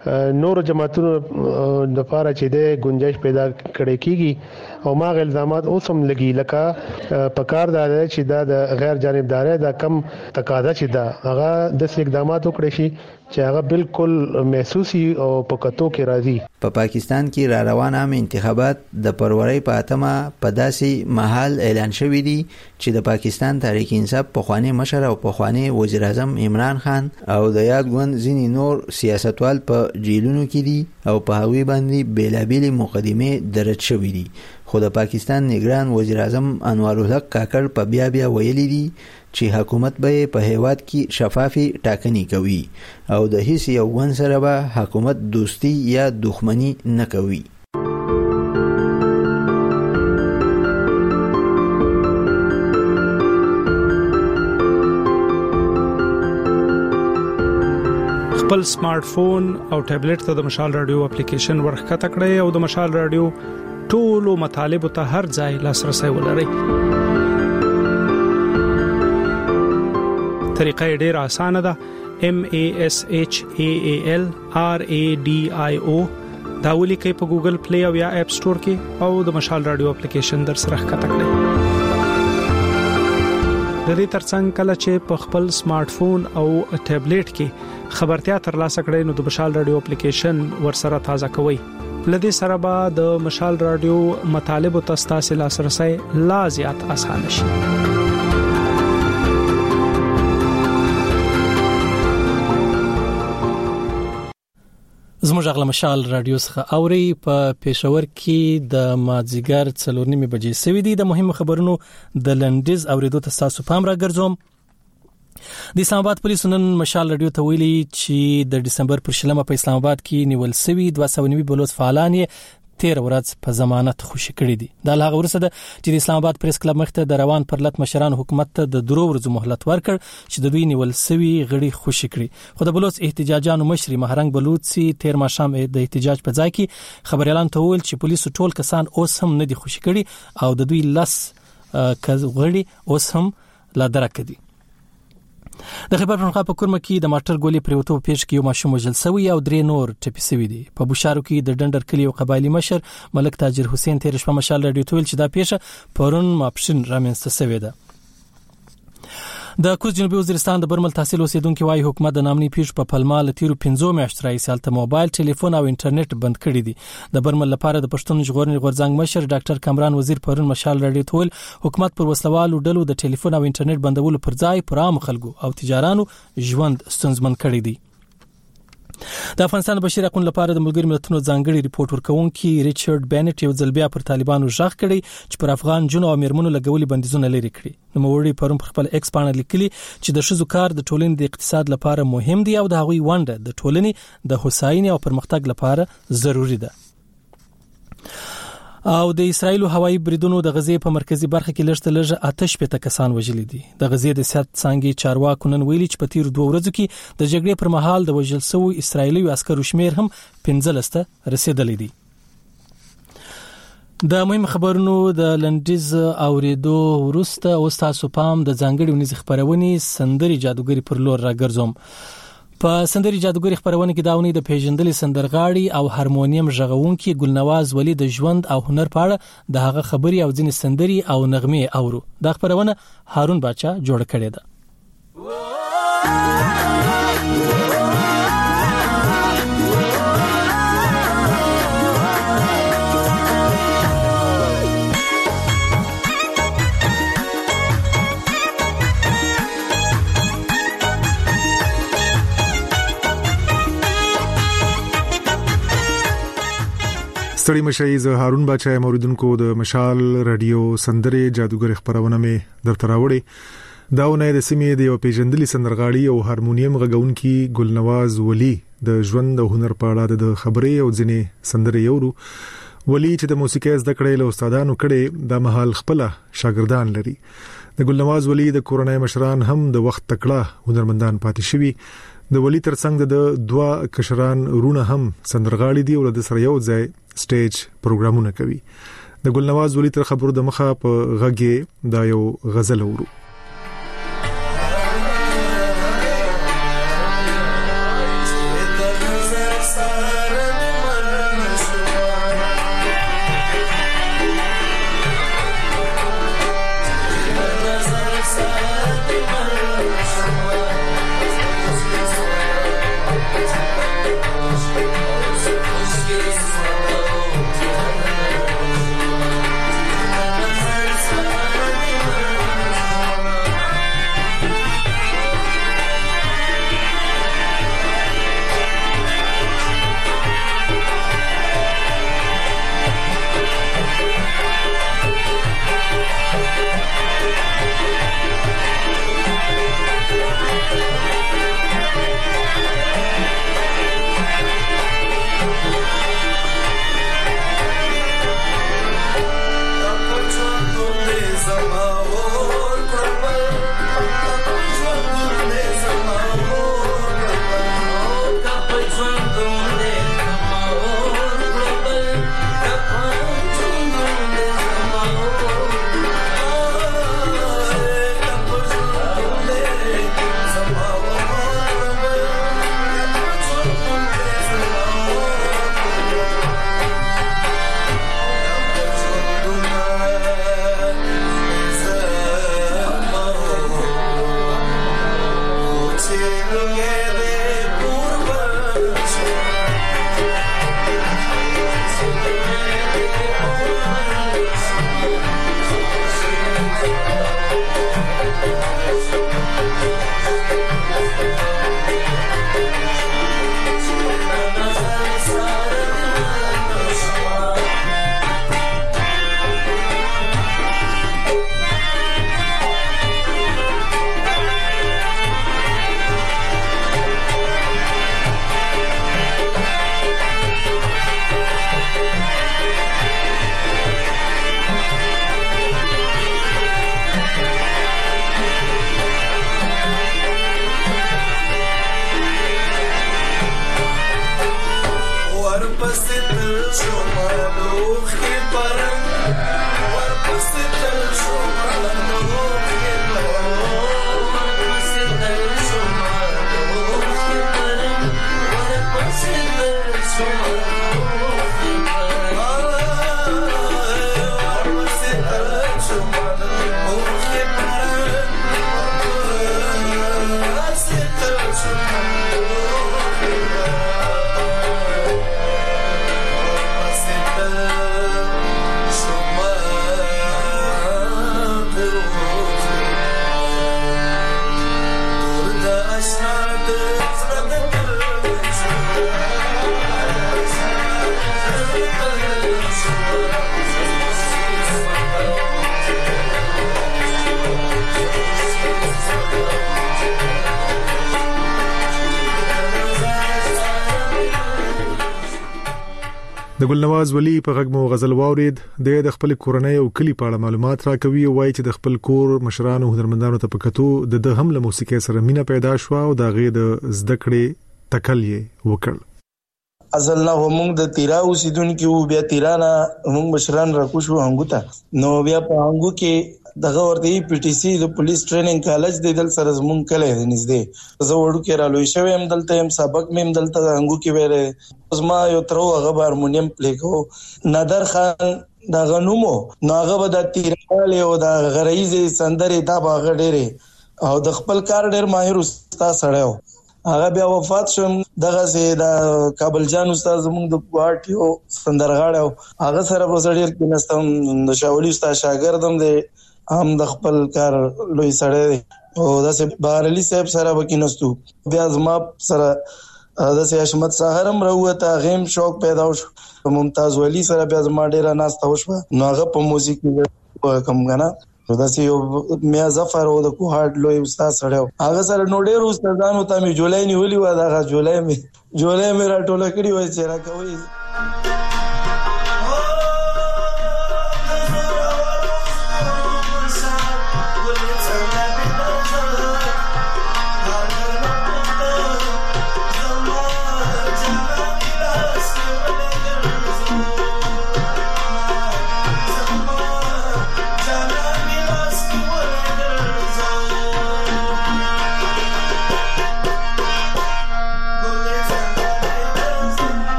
نور جماعتونو د لپاره چې د گنجائش پیدا کړي کیږي او ما الزامات اوسم لګي لکه په کار دا چې دا د غیر جانبداري دا کم تقاضا چې دا هغه د اقدامات وکړي شي چې هغه بالکل محسوسي او په کتو کې راځي. په پا پاکستان کې را روان عام انتخابات د فروری په اتمه په داسې محل اعلان شوی دی چې د پاکستان تحریک انصاف پخوانی مشر او پخوانی وزیر اعظم عمران خان او د یاد ګوند ځینی نور سیاستوال په جیلونو کې دي او په هغوی باندې بیلابېلې مقدمې درج شوې دي. خو د پاکستان نگران وزیر اعظم انوار الحق کاکړ په بیا بیا ویلي دي چې حکومت به په هیواد کې شفافي ټاکنې کوي او د هیڅ یو ګوند سره به حکومت دوستی یا دښمنی نه کوي. خپل سمارټ فون او ټابلیټ ته د مشال رادیو اپلیکیشن ورخکته کړئ او د مشال رادیو ټولو مطالبه ته هر ځای لاسرسي ولرئ. طریقه ډیره اسانه ده. M A S H A A L R A D I O دا ولیکئ په ګوګل پلی او یا اپ سٹور کې او د مشال رادیو اپلیکیشن در سره ښکته کړئ. د دې ترڅنګ کله چې په خپل سمارټ فون او ټابلیټ کې خبرتیا ترلاسه کړئ نو د مشال رادیو اپلیکیشن ورسره تازه کوئ. لدې سره به د مشال رادیو مطالب او تاسو لاسرسي لا زیات اسانه شي. زموږ غل مشال رادیو څخه اوري په پېښور کې د مازیګر څلور نیمه بجې سوي دي. د مهمو خبرونو د لنډیز اوریدو ته تاسو پام را ګرځوم. د اسلام آباد پولیسو نن مشال رادیو ته ویلي چې د دسمبر پر شلمه په اسلام آباد کې نیول سوي دوه سوه نوي بلوچ فعالان تیر ورځ په ضمانت خوشي کړي دي. دا هغه ورسره ده چې د اسلام آباد پریس کلب مخته د روان پرلط مشران حکومت ته د درو ورځو مهلت ورکړ چې د دوی نیول سوي غړي خوشي کړي. خو د بلوچ احتجاجانو مشري مهرنګ بلوچي تیر ماښام د احتجاج په ځای کې خبر اعلان ته ویل چې پولیسو ټول کسان اوس هم نه دي خوشي کړي او د دوی لس غړي اوس هم لا درک دي. د خیبر پښتونخوا په کورمه کې د ماټر ګولې پریوتو په پیښ کې یو ماشوم وژل شوی او درې نور ټپي شوي دي. په بوشارو کې د ډنډر کلی او قبایلی مشر ملک تاجر حسین تیر شپه مشال رادیو ته ویل چې دا پیښه پرون ماپښین رامنځته شوې ده. د کوز جنوبي وزیرستان د برمل تحصیل اوسیدونکو وايي حکومت د نامني پیښ په پلمه ل تیرو پنځو میاشتو راهیسې هلته موبایل ټلیفون او انټرنیټ بند کړی دي. د برمل لپاره د پښتون ژغورنې غورځنګ مشر ډاکټر کامران وزیر پرون مشال رادیو ته ویل حکومت پر وسلوالو ډلو د ټلیفون او انټرنیټ بندولو پر ځای پر عام خلکو او تجارانو ژوند ستونزمن کړی دی. د افغانستان بشیر حقوقو لپاره د ملګری ملتونو ځانګړي ریپورت ورکونکي ریچارډ بینټ یو ځل بیا پر طالبانو ژغ کړي چې پر افغان جنو او میرمنو لګولي بندیزونه لري کړي. نو موري پرون پر خپل ایکس باندې لیکلي چې د شذو کار د ټولنې د اقتصاد لپاره مهم دی او د هغوی ونډه د ټولنې د هوساینې او پرمختګ لپاره ضروری ده. او د اسرایل هوایي بریدونو د غزې په مرکزی برخه کې لږ تر آتش پته کسان وژلي دي. د غزې د سیاست څنګه چارواکو نن ویلي چې په تیر دوه ورځو کې د جګړې پر مهال د وژل شوی اسرایلی عسکرو شمیر هم پنځلس ته رسیدلی دی. د مهم خبرونو د لنډیز اوریدو وروسته اوس تاسو پام د ځانګړي ونیز خبرونه سندري جادوګری پر لور راګرځوم. په سندري جادوګری خبرونه کې داونی د پیژندلې سندرغاړي او هارمونیم ژغونکي ګلنواز ولی د ژوند او هنر په اړه د هغه خبري او ځینې سندري او نغمه اورو. دا خبرونه هارون باچا جوړ کړی ده. ستړي مشي زه هارون باچا موریدونکو د مشال رادیو سندره جادوګر خبرونه مې درته راوړي. داونه د سیمې د یو پیژندلي سندرغاړي او هارمونیم غږونکي ګلنواز ولی د ژوند او هنر په اړه د خبرې او ځینې سندرې یورو. ولی چې د موسیقي زده کړې له استادانو کړي د محل خپل شاګردان لري. د ګلنواز ولی د کورونای مشران هم د وخت تکړه هنرمندان پاتې شوي. د ولی ترڅنګ د دوا کشران رونه هم سندرغاړي دي او د سره یو ځای سټیج پروګرامونه کوي. د ګلنواز ولی تر خبرو د مخه په غږی دا یو غزل ورو. د ګلنواز ولی په غږ مو غزل واورید د خپل کورنۍ او کلی په اړه معلومات راکوي او وايي چې د خپل کور مشرانو هنرمندانو ته پکتو د هم له موسیقي سره مینا پیدا شو او د غې د زده کړې تکل یې وکړ. اصل نه موږ د تیرا اوسیدونکو بیا تیرانا موږ مشران راکوشو هنګوتا نو بیا په هنګو کې دغه ورته پی ټی سی د پولیس ټریننګ کالج د دل سره زمون کله نږدې زه وړو کې را لوي شوم هم دلته هم سبق مې هم دلته هنګو کې وره زما یو تر هغه هارمونیم پلی کو نادر خان دا غنومو ناغه به د تیرال او د غریزي سندري دا باغ ډېره او د خپل کار ډېر ماهر استاد سره هغه بیا وفات شوم دغه سي د کابل جان استاد زموږ د پارټیو سندرغاړو هغه سره په سړیر کې نستم د شاولي استاد شاګردم دی هم د خپل کار لوی سره او داسې بهرلی صاحب سره وکینستو بیا زما سره داسې حشمت ساحرم راوته غیم شوق پیدا شو ممتاز ولی سره بیا زما ډیره ناسته وشو نو هغه په موسیقي کم غنا داسې یو میا ظفر او د کوهاټ لوی استاد سره هغه سره نو ډیر استادانو ته می جولای نیولې و دا جولای می جولای می راټوله کړی و چې را کوي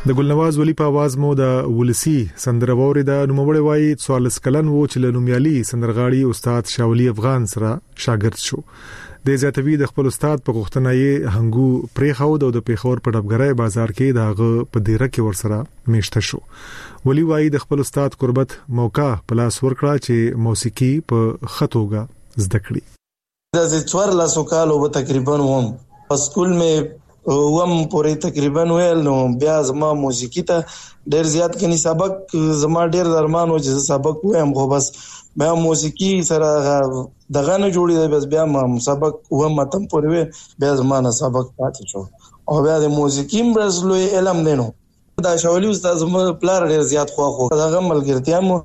د ګلنواز ولی په आवाज مو د ولسی سندرغوري د نوموړی وای څوارلس کلن وو چې له نومیالي سندرغاړي استاد شاولی افغان سره شاګرد شو. د زیاتوی د خپل استاد په غوښتنه یې هنګو پریخو د پیښور په ډبګرای بازار کې دغه په دیره کې ورسره میشته شو. ولی وای د خپل استاد قربت موقع پلاس ورکړه چې موسیقي په خطوګه زده کړي. د څوارلس کالو په تقریبا وم په سکول مې وم پورې تقریبا ویل نو بیا زما موسیقي ته ډېر زیات کني سبق زما ډېر درمان و چې سبق وایم خو بس بیا موسیقي سره دغه نه جوړی دی بس بیا ما سبق وم متم پورې بیا زما نه سبق پاتې شو او بیا د موسیقي برسلو علم دینو دا شاولی استاد زما پلار ډېر زیات خو خو دغه ملګرتیا مو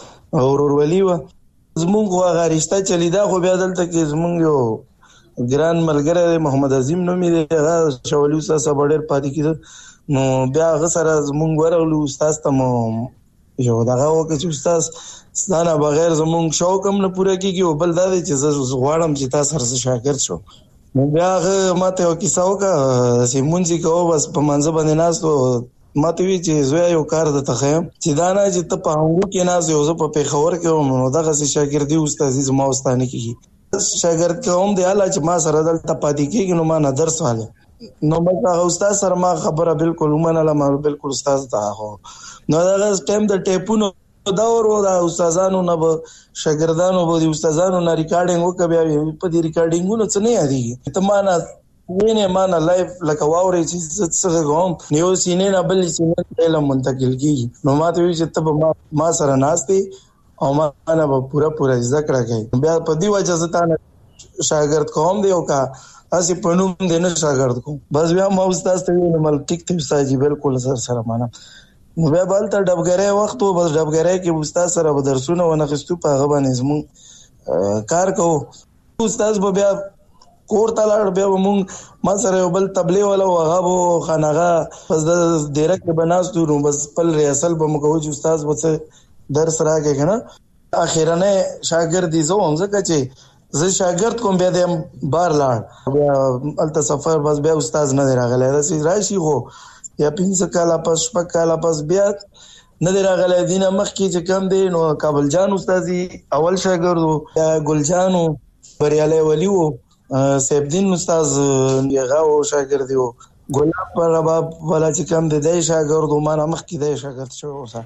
اورورولي و زمونږ خو هغه رشتہ چلیدا خو بیا دلته کې زمونږ یو ګران ملګری محمد عظیم نومي دی هغه شاولی استاد سره ډېر پاتې کېده نو بیا هغه سره زمونږ ورولو استاد ته مو یو دغه وکړ چې استاد ستانه بغیر زمونږ شوق هم نه پوره کېږي او بل دا دی چې زه غواړم چې تاسو سره شاګرد شو. نو بیا هغه ماته یو کیسه وکړه چې مونږ کوو بس په منځ باندې ناستو ماته وی چې زوی یو کار د تخیم چې دا نه چې ته په هغو کې ناز یو زه په پیښور کې وم نو دغه شاګردي استاد زما واستانه کیږي شاګرد کوم دی الله چې ما سره دلته پاتې کېږي نو ما نه درس واله نو ما استاد سره ما خبره بالکل ومنله ما بالکل استاد ته هو نو دا ټیم د ټیپونو دا ورو دا استادانو نه به شاګردانو به د استادانو نه ریکارډینګ وکړي بیا په دې ریکارډینګونو څه نه یادېږي ته ما نه وینې ما نه لایف لکه واورې چې څه کوم نیو سینې نه بل سینې علم منتقل کیږي نو ما ته وی چې ته ما سره ناشته او ما نه به پورا پورا ذکر کوي بیا په دی وجه زتانه شاګرد کوم دی او کا اسی پنوم دینه شاګرد کوم بس بیا ما استاد ته ویل مل ټیک ته استاد جی بالکل سر سره معنا نو بیا بل ته ډبګره وخت او بس ډبګره کې استاد سره به درسونه ونخستو په هغه باندې زمون کار کوو استاد به بیا کور ته لاړ بیا مونږ ما سره بل تبلیغ ولا هغه بو خانغه پس د ډیره کې بناستو نو بس پل ریاسل به مو کوو استاد به درس راکې کنه اخیرانه شاګرد دي زه هم ځکه چې زه شاګرد کوم بیا د بار لاړ بیا الته سفر بس بیا استاد نه راغلی دا سي راشي خو یا پنځه کاله پس شپږ کاله پس بیا نه راغلی دینه مخکې چې کم دی نو کابل جان استاد اول شاګرد وو ګل جانو بریاله ولی وو سیف الدین استاد هغه او شاګرد وو ګلاب پر رباب ولا چې کم دی د شاګرد وو ما مخکې د شاګرد شو اوسه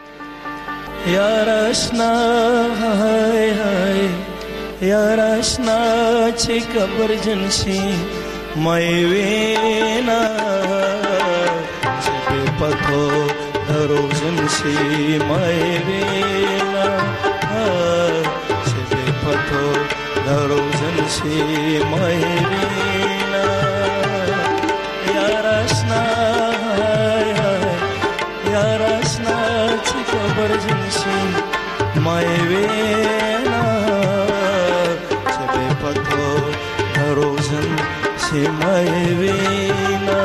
یار آشنا هاي هاي یار آشنا چې قبر جنشي مې وینا چې په پتو درو جنشي مې وینا چې په پتو درو جنشي مې وینا یار آشنا هاي هاي یار آشنا چې قبر جنشي مې وینا چې په پتو روزن شي مې وینا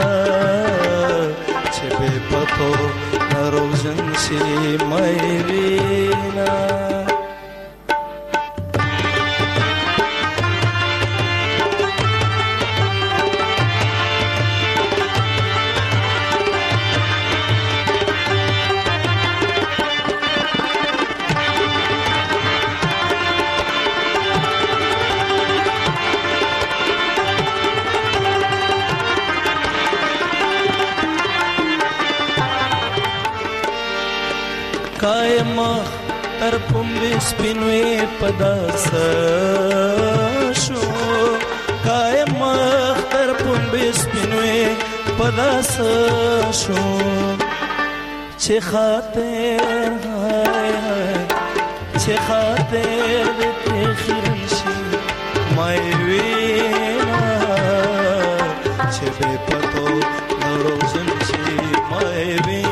چې په پتو روزن شي مې وینا कायम तर पुंबी स्पिनवे पदास शो कायम तर पुंबी स्पिनवे पदास शो चे खातिर हाय हाय चे खातिर ते खिरंशी माय वेना चे बे पतो नरोजन शी माय वेना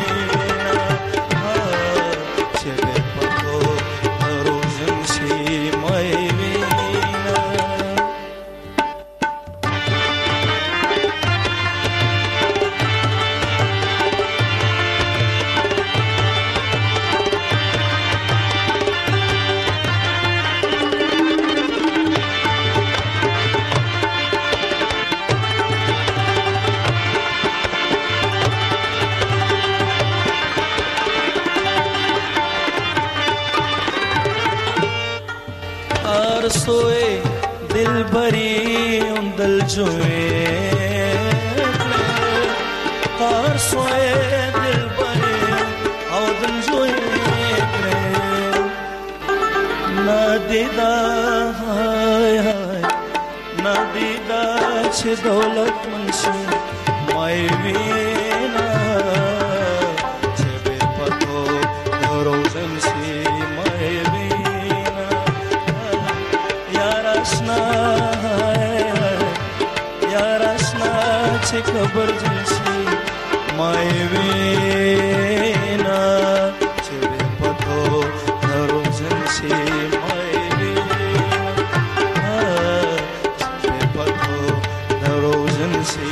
دلبری اون دل جوئے هر سوئے دلبری او دل جوئے نادیدا ہائے ہائے نادیدا چھ دولت منشی مائی وینا چھ بے پتو روزن سی مائی وینا یار اشنا یار اشنا چھ خبر جنسی مائی وینا چھ بے پتو روزن سی مائی وینا چھ بے پتو روزن سی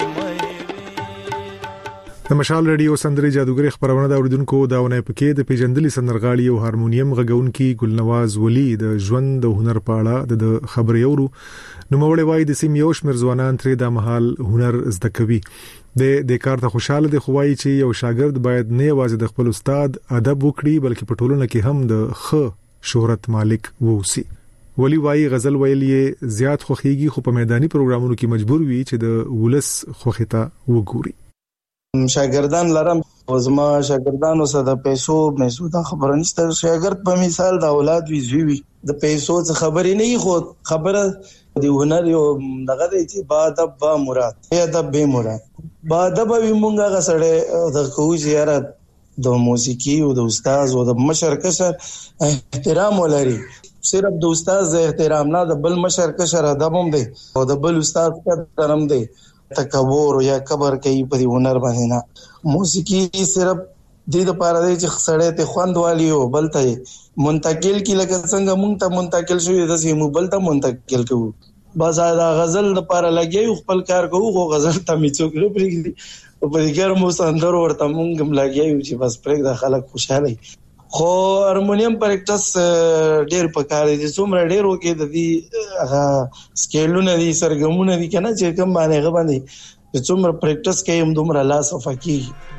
د مشال رادیو سندري جادوګر خبرونه دا اوریدونکو داونه پکې د پیجندلي سندرغاړي او هارمونیم غږونکي ګلنواز ولی د ژوند د هنر په اړه د خبري اورو نو مولوی وای د سیم یو شمیر ځوانان ترې د محل هنر زده کوي د د کار ته خوشاله دي خوای چې یو شاګرد باید نه یوازې د خپل استاد ادب وکړي بلکې په ټولنه کې هم د ښه شهرت مالک ووسی ولی وای غزل ویلې زیات خوخيږي خو په میداني پروګرامونو کې مجبور وي چې د ولس خوخته وګوري شاګردان لرم وزما شاګردانو سره د پیسو مېسو د خبره نشته شاګرد په مثال د اولاد وی زوی د پیسو څخه خبرې نه خو خبره دی هنر یو دغه دی چې با ادب با مراد یا ادب به مراد با ادب وی مونږه غسړې د کوی یاره د موسیقي او د استاد او د مشر کسر احترام ولري صرف د استاد احترام نه د بل مشر کسر ادب هم دی او د بل استاد قدر هم دی تکبر یا کبر کوي په هنر باندې نه موسیقي صرف د دې لپاره دی چې سړی ته خوند والی او بل ته منتقل کی لکه څنګه مونږ ته منتقل شوی د سیمو بل ته منتقل کوو بس دا غزل لپاره لګي خپل کار کوو خو غزل ته میڅوک نه پریږدي په دې کې مو سندر ورته مونږ هم لګي چې بس پرېګ د خلک خوشاله خو هارمونیم پریکټس ډېر پکاره دي څومره ډېر وکي د دې هغه سکیلونه دي سرګمونه دي کنه چې کوم باندې غو باندې څومره پریکټس کوي هم دومره لا صفکی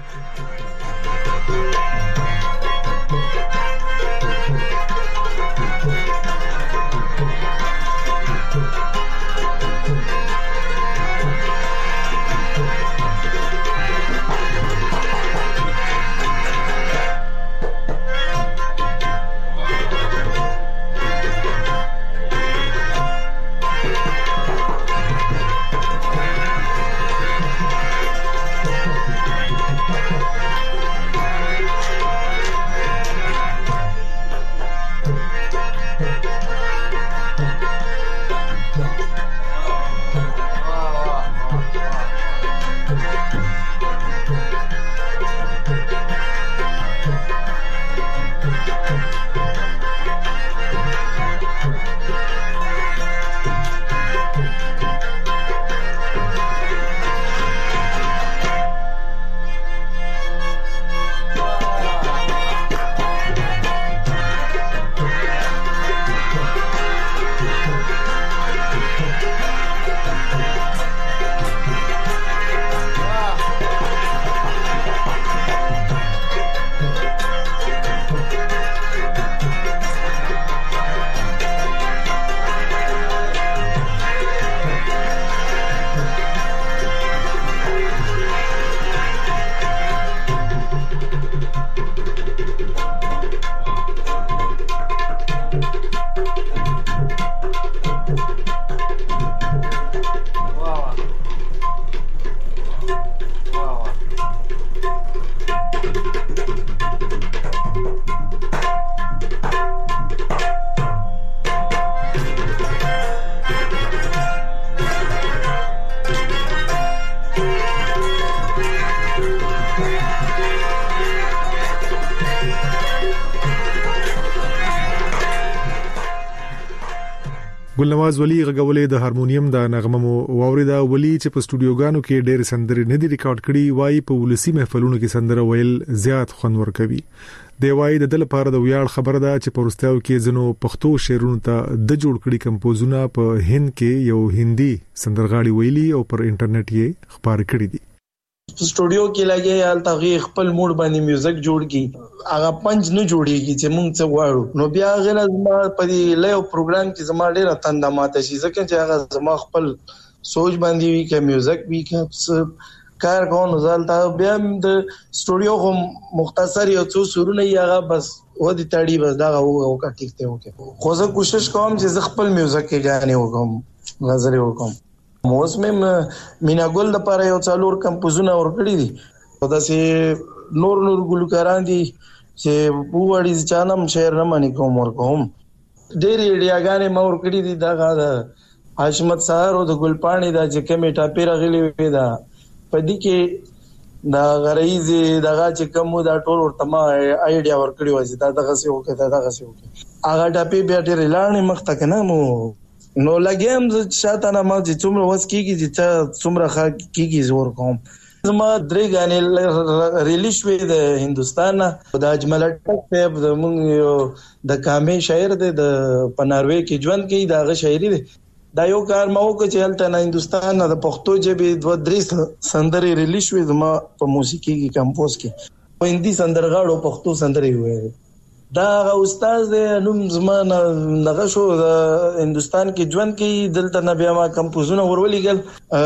ګلنواز ولی غږولې د هارمونیم د نغمه مو واوریدا ولی چې په سټوډیوګانو کې ډېر سندرې نه دي ریکارډ کړي وای په ولسی محفلونو کې سندره ویل زیات خوند ورکوي دی وای د دل لپاره د ویاړ خبره ده چې پرستاو کې زنو پښتو شعرونو ته د جوړ کړي کمپوزونه په هند کې یو هندي سندرغاړي ویلي او پر انټرنیټ یې خبر کړي دي سټوډیو کې لګي حال تغیر خپل موډ باندې میوزیک جوړ کی هغه پنځ نه جوړیږي چې موږ څه غواړو. نو بیا غره زما په دې لایو پروګرام کې زما ډیره تنده ماته شي ځکه چې هغه زما خپل سوچ باندې وی کې میوزیک وی کې کار کوم زالتا بیا د سټوډیو هم مختصر یو څو سرونه یې هغه بس و دي تاړي بس دا او کا ټیک ته وکړو. خو زه کوشش کوم چې خپل میوزیک کې غانې وکم غزل وکم. موسم مینا ګل د لپاره یو څلور کمپوزونه ورکړي دي او دا سي نور نور ګلوکاران دي چې بووړي چانم شعر نه مانی کوم ورکوم. ډېری ډیاګانې ما ورکړي دي دا غا حشمت سهار او د ګلپاڼي دا چې کمه ټاپی راغلي وي دا پدې کې دا غریزي دغه چې کوم دا ټول ورته ما آیډیا ورکړي و چې دا دغه څه وکړه دا دغه څه وکړه هغه ټاپی بیا ډېر لاړې مخ تک نه مو نو لګیم چې شاته نه ما چې څومره وس کیږي چې څومره ښه کیږي زور کوم. زما درې غانې ریلیز شوې د هندستان د اجمل ټک صاحب د موږ د کامې شاعر دی د پناروي کې ژوند کوي دا غ شاعري دی. دا یو کار ما وکړ چې هلته نه هندستان نه د پښتو ژبې دوه درې سندرې ریلیز شوې زما په موسیقي کې کمپوز کې په هندي سندرغاړو پښتو سندرې وې. دا استاد دی نوم زما نه شو د هندستان کې ژوند کې دلته نه بیا ما کمپوزونه ورولېګل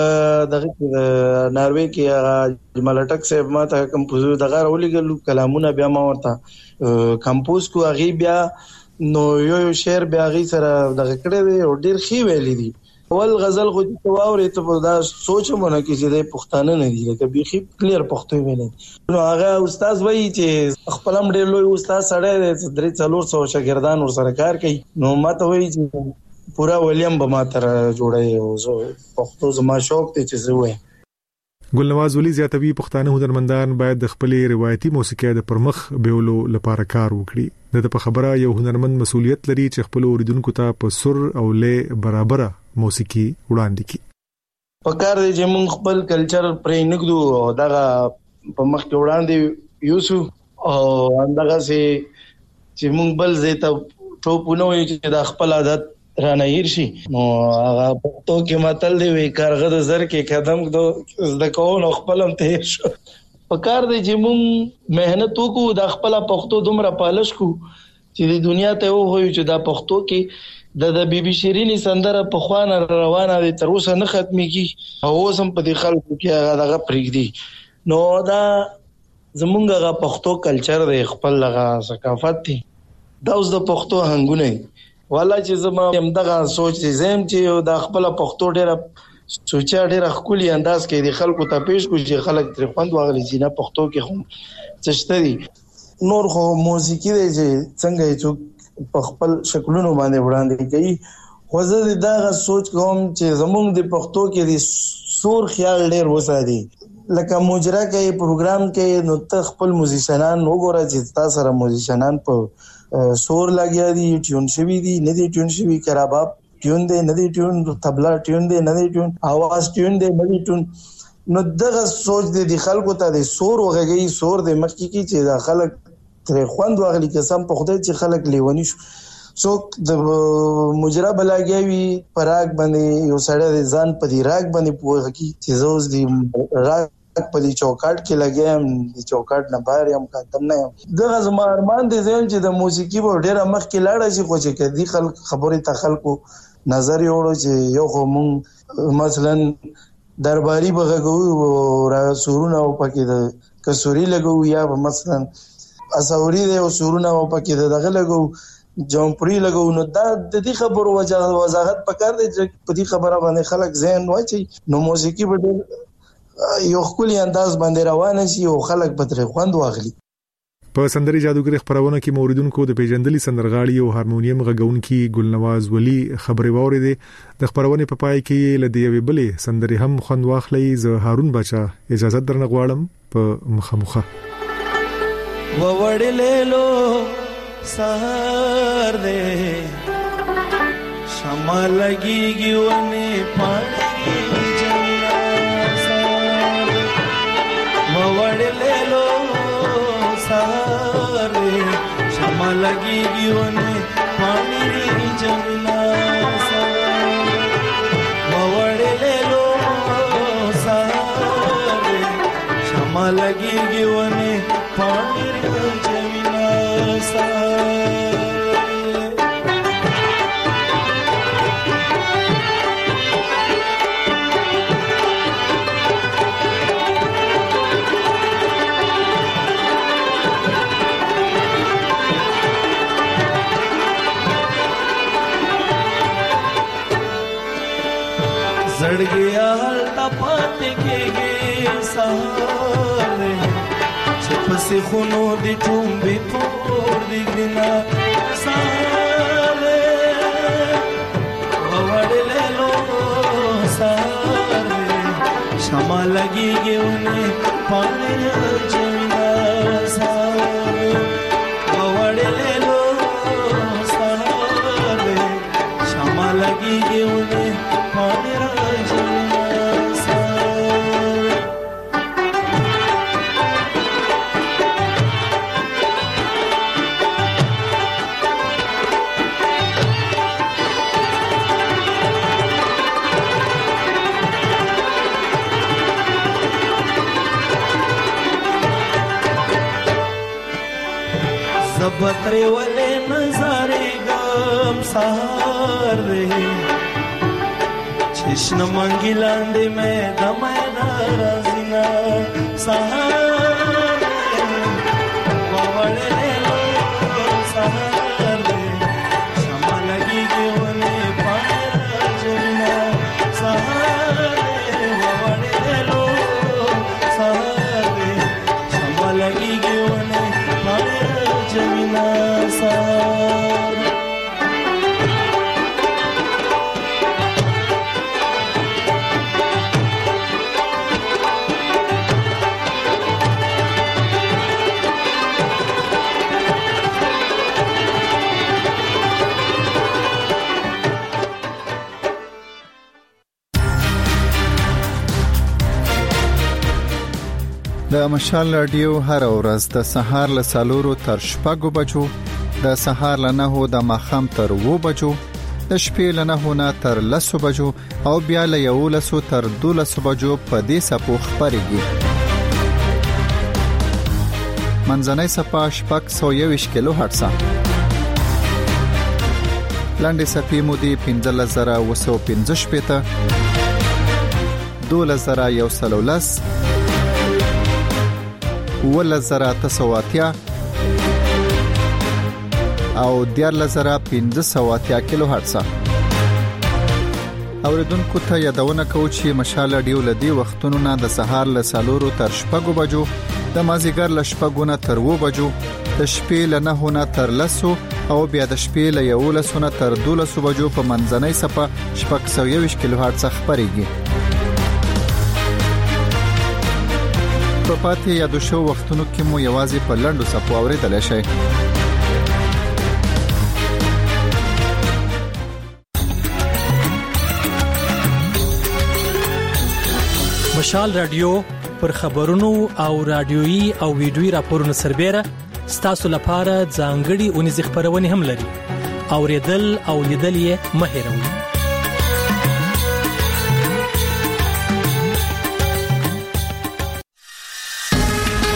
د ناروې کې اجمل ټک صاحب ما ته کمپوز دغه ورولېګل کلامونه بیا ما ورته کمپوز کو هغه بیا نو یو یو شعر بیا غي سره دغه کړه دی او ډیر خي ویلې دي. اول غزل خو چې واورې ته دا سوچ مونږ کې چې د پښتانه نه دي لکه بيخي کلیر پښتو ویلې. نو هغه استاد وایي چې خپل هم ډیر لوی استاد سره درې څلور سو شاګردان ور سره کار کوي. نو ماته وایي چې پورا ولیم به ما تر جوړي او زه پښتو زما شوق ته چې زه وایم. ګلنواز ولي زیاتوي پښتانه هنرمندان باید د خپل روایتي موسیقي د پرمخ بیولو لپاره کار وکړي. د په خبره یو هنرمند مسولیت لري چې خپل اوریدونکو ته په سر او لې برابر موسیقي وړاندې کړي. په کار دی چې موږ خپل کلچر پرې نګدو او دا په مخ کې وړاندې یوسو او اندغه سي چې موږ بل زیته ټوپونه وي چې د خپل عادت رانه هیر شي. نو هغه پښتو کې متل دی وی کارغه د زر کې قدم دو د کوون خپلم ته شو. په کار دی چې مونږ مهنت وکړو د خپل پښتو دومره پالش کو چې د دنیا ته وایو چې دا پښتو کې د د بیبي شیرینی سندره په خوانه روانه دي تر اوسه نه ختميږي او اوس هم په دې خلکو کې هغه دغه پرېږدي. نو دا زمونږ هغه پښتو کلچر دی خپل هغه ثقافت دی دا اوس د پښتو هنګونه والا چې زما هم دغه سوچ زم چې د خپل پښتو ډېر سوچا ډېر خولي انداز کې د خلکو ته پیش کو چې خلک تر خوند واغلي چې نه پښتو کې هم چشتري نور خو موسیقي دی چې څنګه چې په خپل شکلونو باندې وړاندې کوي. خو زه دغه سوچ کوم چې زمونږ د پښتو کې د سور خیال ډېر وساتي لکه مجرا کې پروګرام کې نو ته خپل موزیشنان وګوره چې تاسو سره موزیشنان په سور لګیا دي ټیون شوی دي نه دي ټیون شوی کراباب ټیون دی نه دی ټیون طبلا ټیون دی نه دی ټیون आवाज ټیون دی نه دی ټیون. نو دغه سوچ د خلکو ته د سور وغږی سور د مخکې کی چې د خلک تر خوند واغلي قسم په خدای چې خلک لیونی شو. څوک د مجرا بلاګیوي پراګ باندې یو سړی ځان په دی راګ باندې پوهه کی چې زوز دی راګ په دې چوکاټ کې لګیم د چوکاټ نه بهر یم کاتم نه یم. دغه زما ارمان دي چې د موسیقي په ډیره مخ کې لاړه شي خو چې کدي خلک خبرې ته خلکو نظر یوړو چې یو خو مونږ مثلا درباري بغږو را سورونه او پکې د کسوري لګو یا مثلا اسوري د سورونه او پکې دغه لګو جمپري لګو. نو دا د دې خبرو وضاحت پکار دی چې په دې خبره باندې خلک ذهن واچي. نو موسیقي په یو خولي انداز باندې روان شي او خلک به تر خوند واغلي. په سندري جادوګر خبرونه کې موریدونکو د پیژندلي سندرغاړي او هارمونیم غږونکي ګلنواز ولي خبري ووري د خبرونه په پای کې لدی وی بلې سندري هم خوند واخلي. زه هارون بچا اجازه درنه غواړم په مخمخه و وړلې لو سهار دې شمع لګيږي ونه پاړي وړلې لو سهار شمع لګيږي ونه پاړي جملا وړلې لو سهار شمع لګيږي ونه پانر جمینا سار زړ گیا هلتا پاتې کېږي سهار چې پسې خونو دې ټومبې پور دیږدینا سهار ووړلې لو سهار شمع لګېږي ونې پاڼې جمینا سهار ووړلې لو سهار شمع لګېږي ونې پاڼې زبترے والے نظارے گم سہار رہے چشن منگی لاندے میں دمائے نارازینا سہار ووڑے لے لو سہار شمع لگی گے ونے پانے جمینا سہار ووڑے لے لو سہار شمع لگی گے ونے پانے جمینا سار د مشال رادیو هر ورځ د سهار له سالورو تر شپږو بجو د سهار له نهو د ماخام تر وو بجو د شپې له نهو نه تر لسو بجو او بیا له یولسو تر دولسو بجو په دې سپو خبرېږي منځنۍ سپا شپږ سوه یوویشت کیلو هرتز لاندې سپې مو دي پنځلس زره اوه سوه پنځه شپېته دولس زره یو سل او لس ولس زره اته سوه اتیا او دیارلس زره پنځه سوه اتیا کیلو هرتز اوریدونکو ته یادونه کوو چې مشال رادیو له دې وختونو نه د سهار له سالورو تر شپږو بجو د مازیګر له شپږو نه تر اوو بجو د شپې له نهو نه تر لسو او بیا د شپې له یولسو نه تر دولسو بجو په منځنۍ سپه شپږ سوه یوویشت کیلو هرتز خبرېږي په پاتې یادو شو وختونو کې مو یوازې په لنډو سپو اورېدلی شئ مشال رادیو پر خبرونو او رادیويي او ویډیويي راپورونو سربېره ستاسو لپاره ځانګړي اونیزې خبرونه هم لري اوریدل او لیدل یې مه هېروئ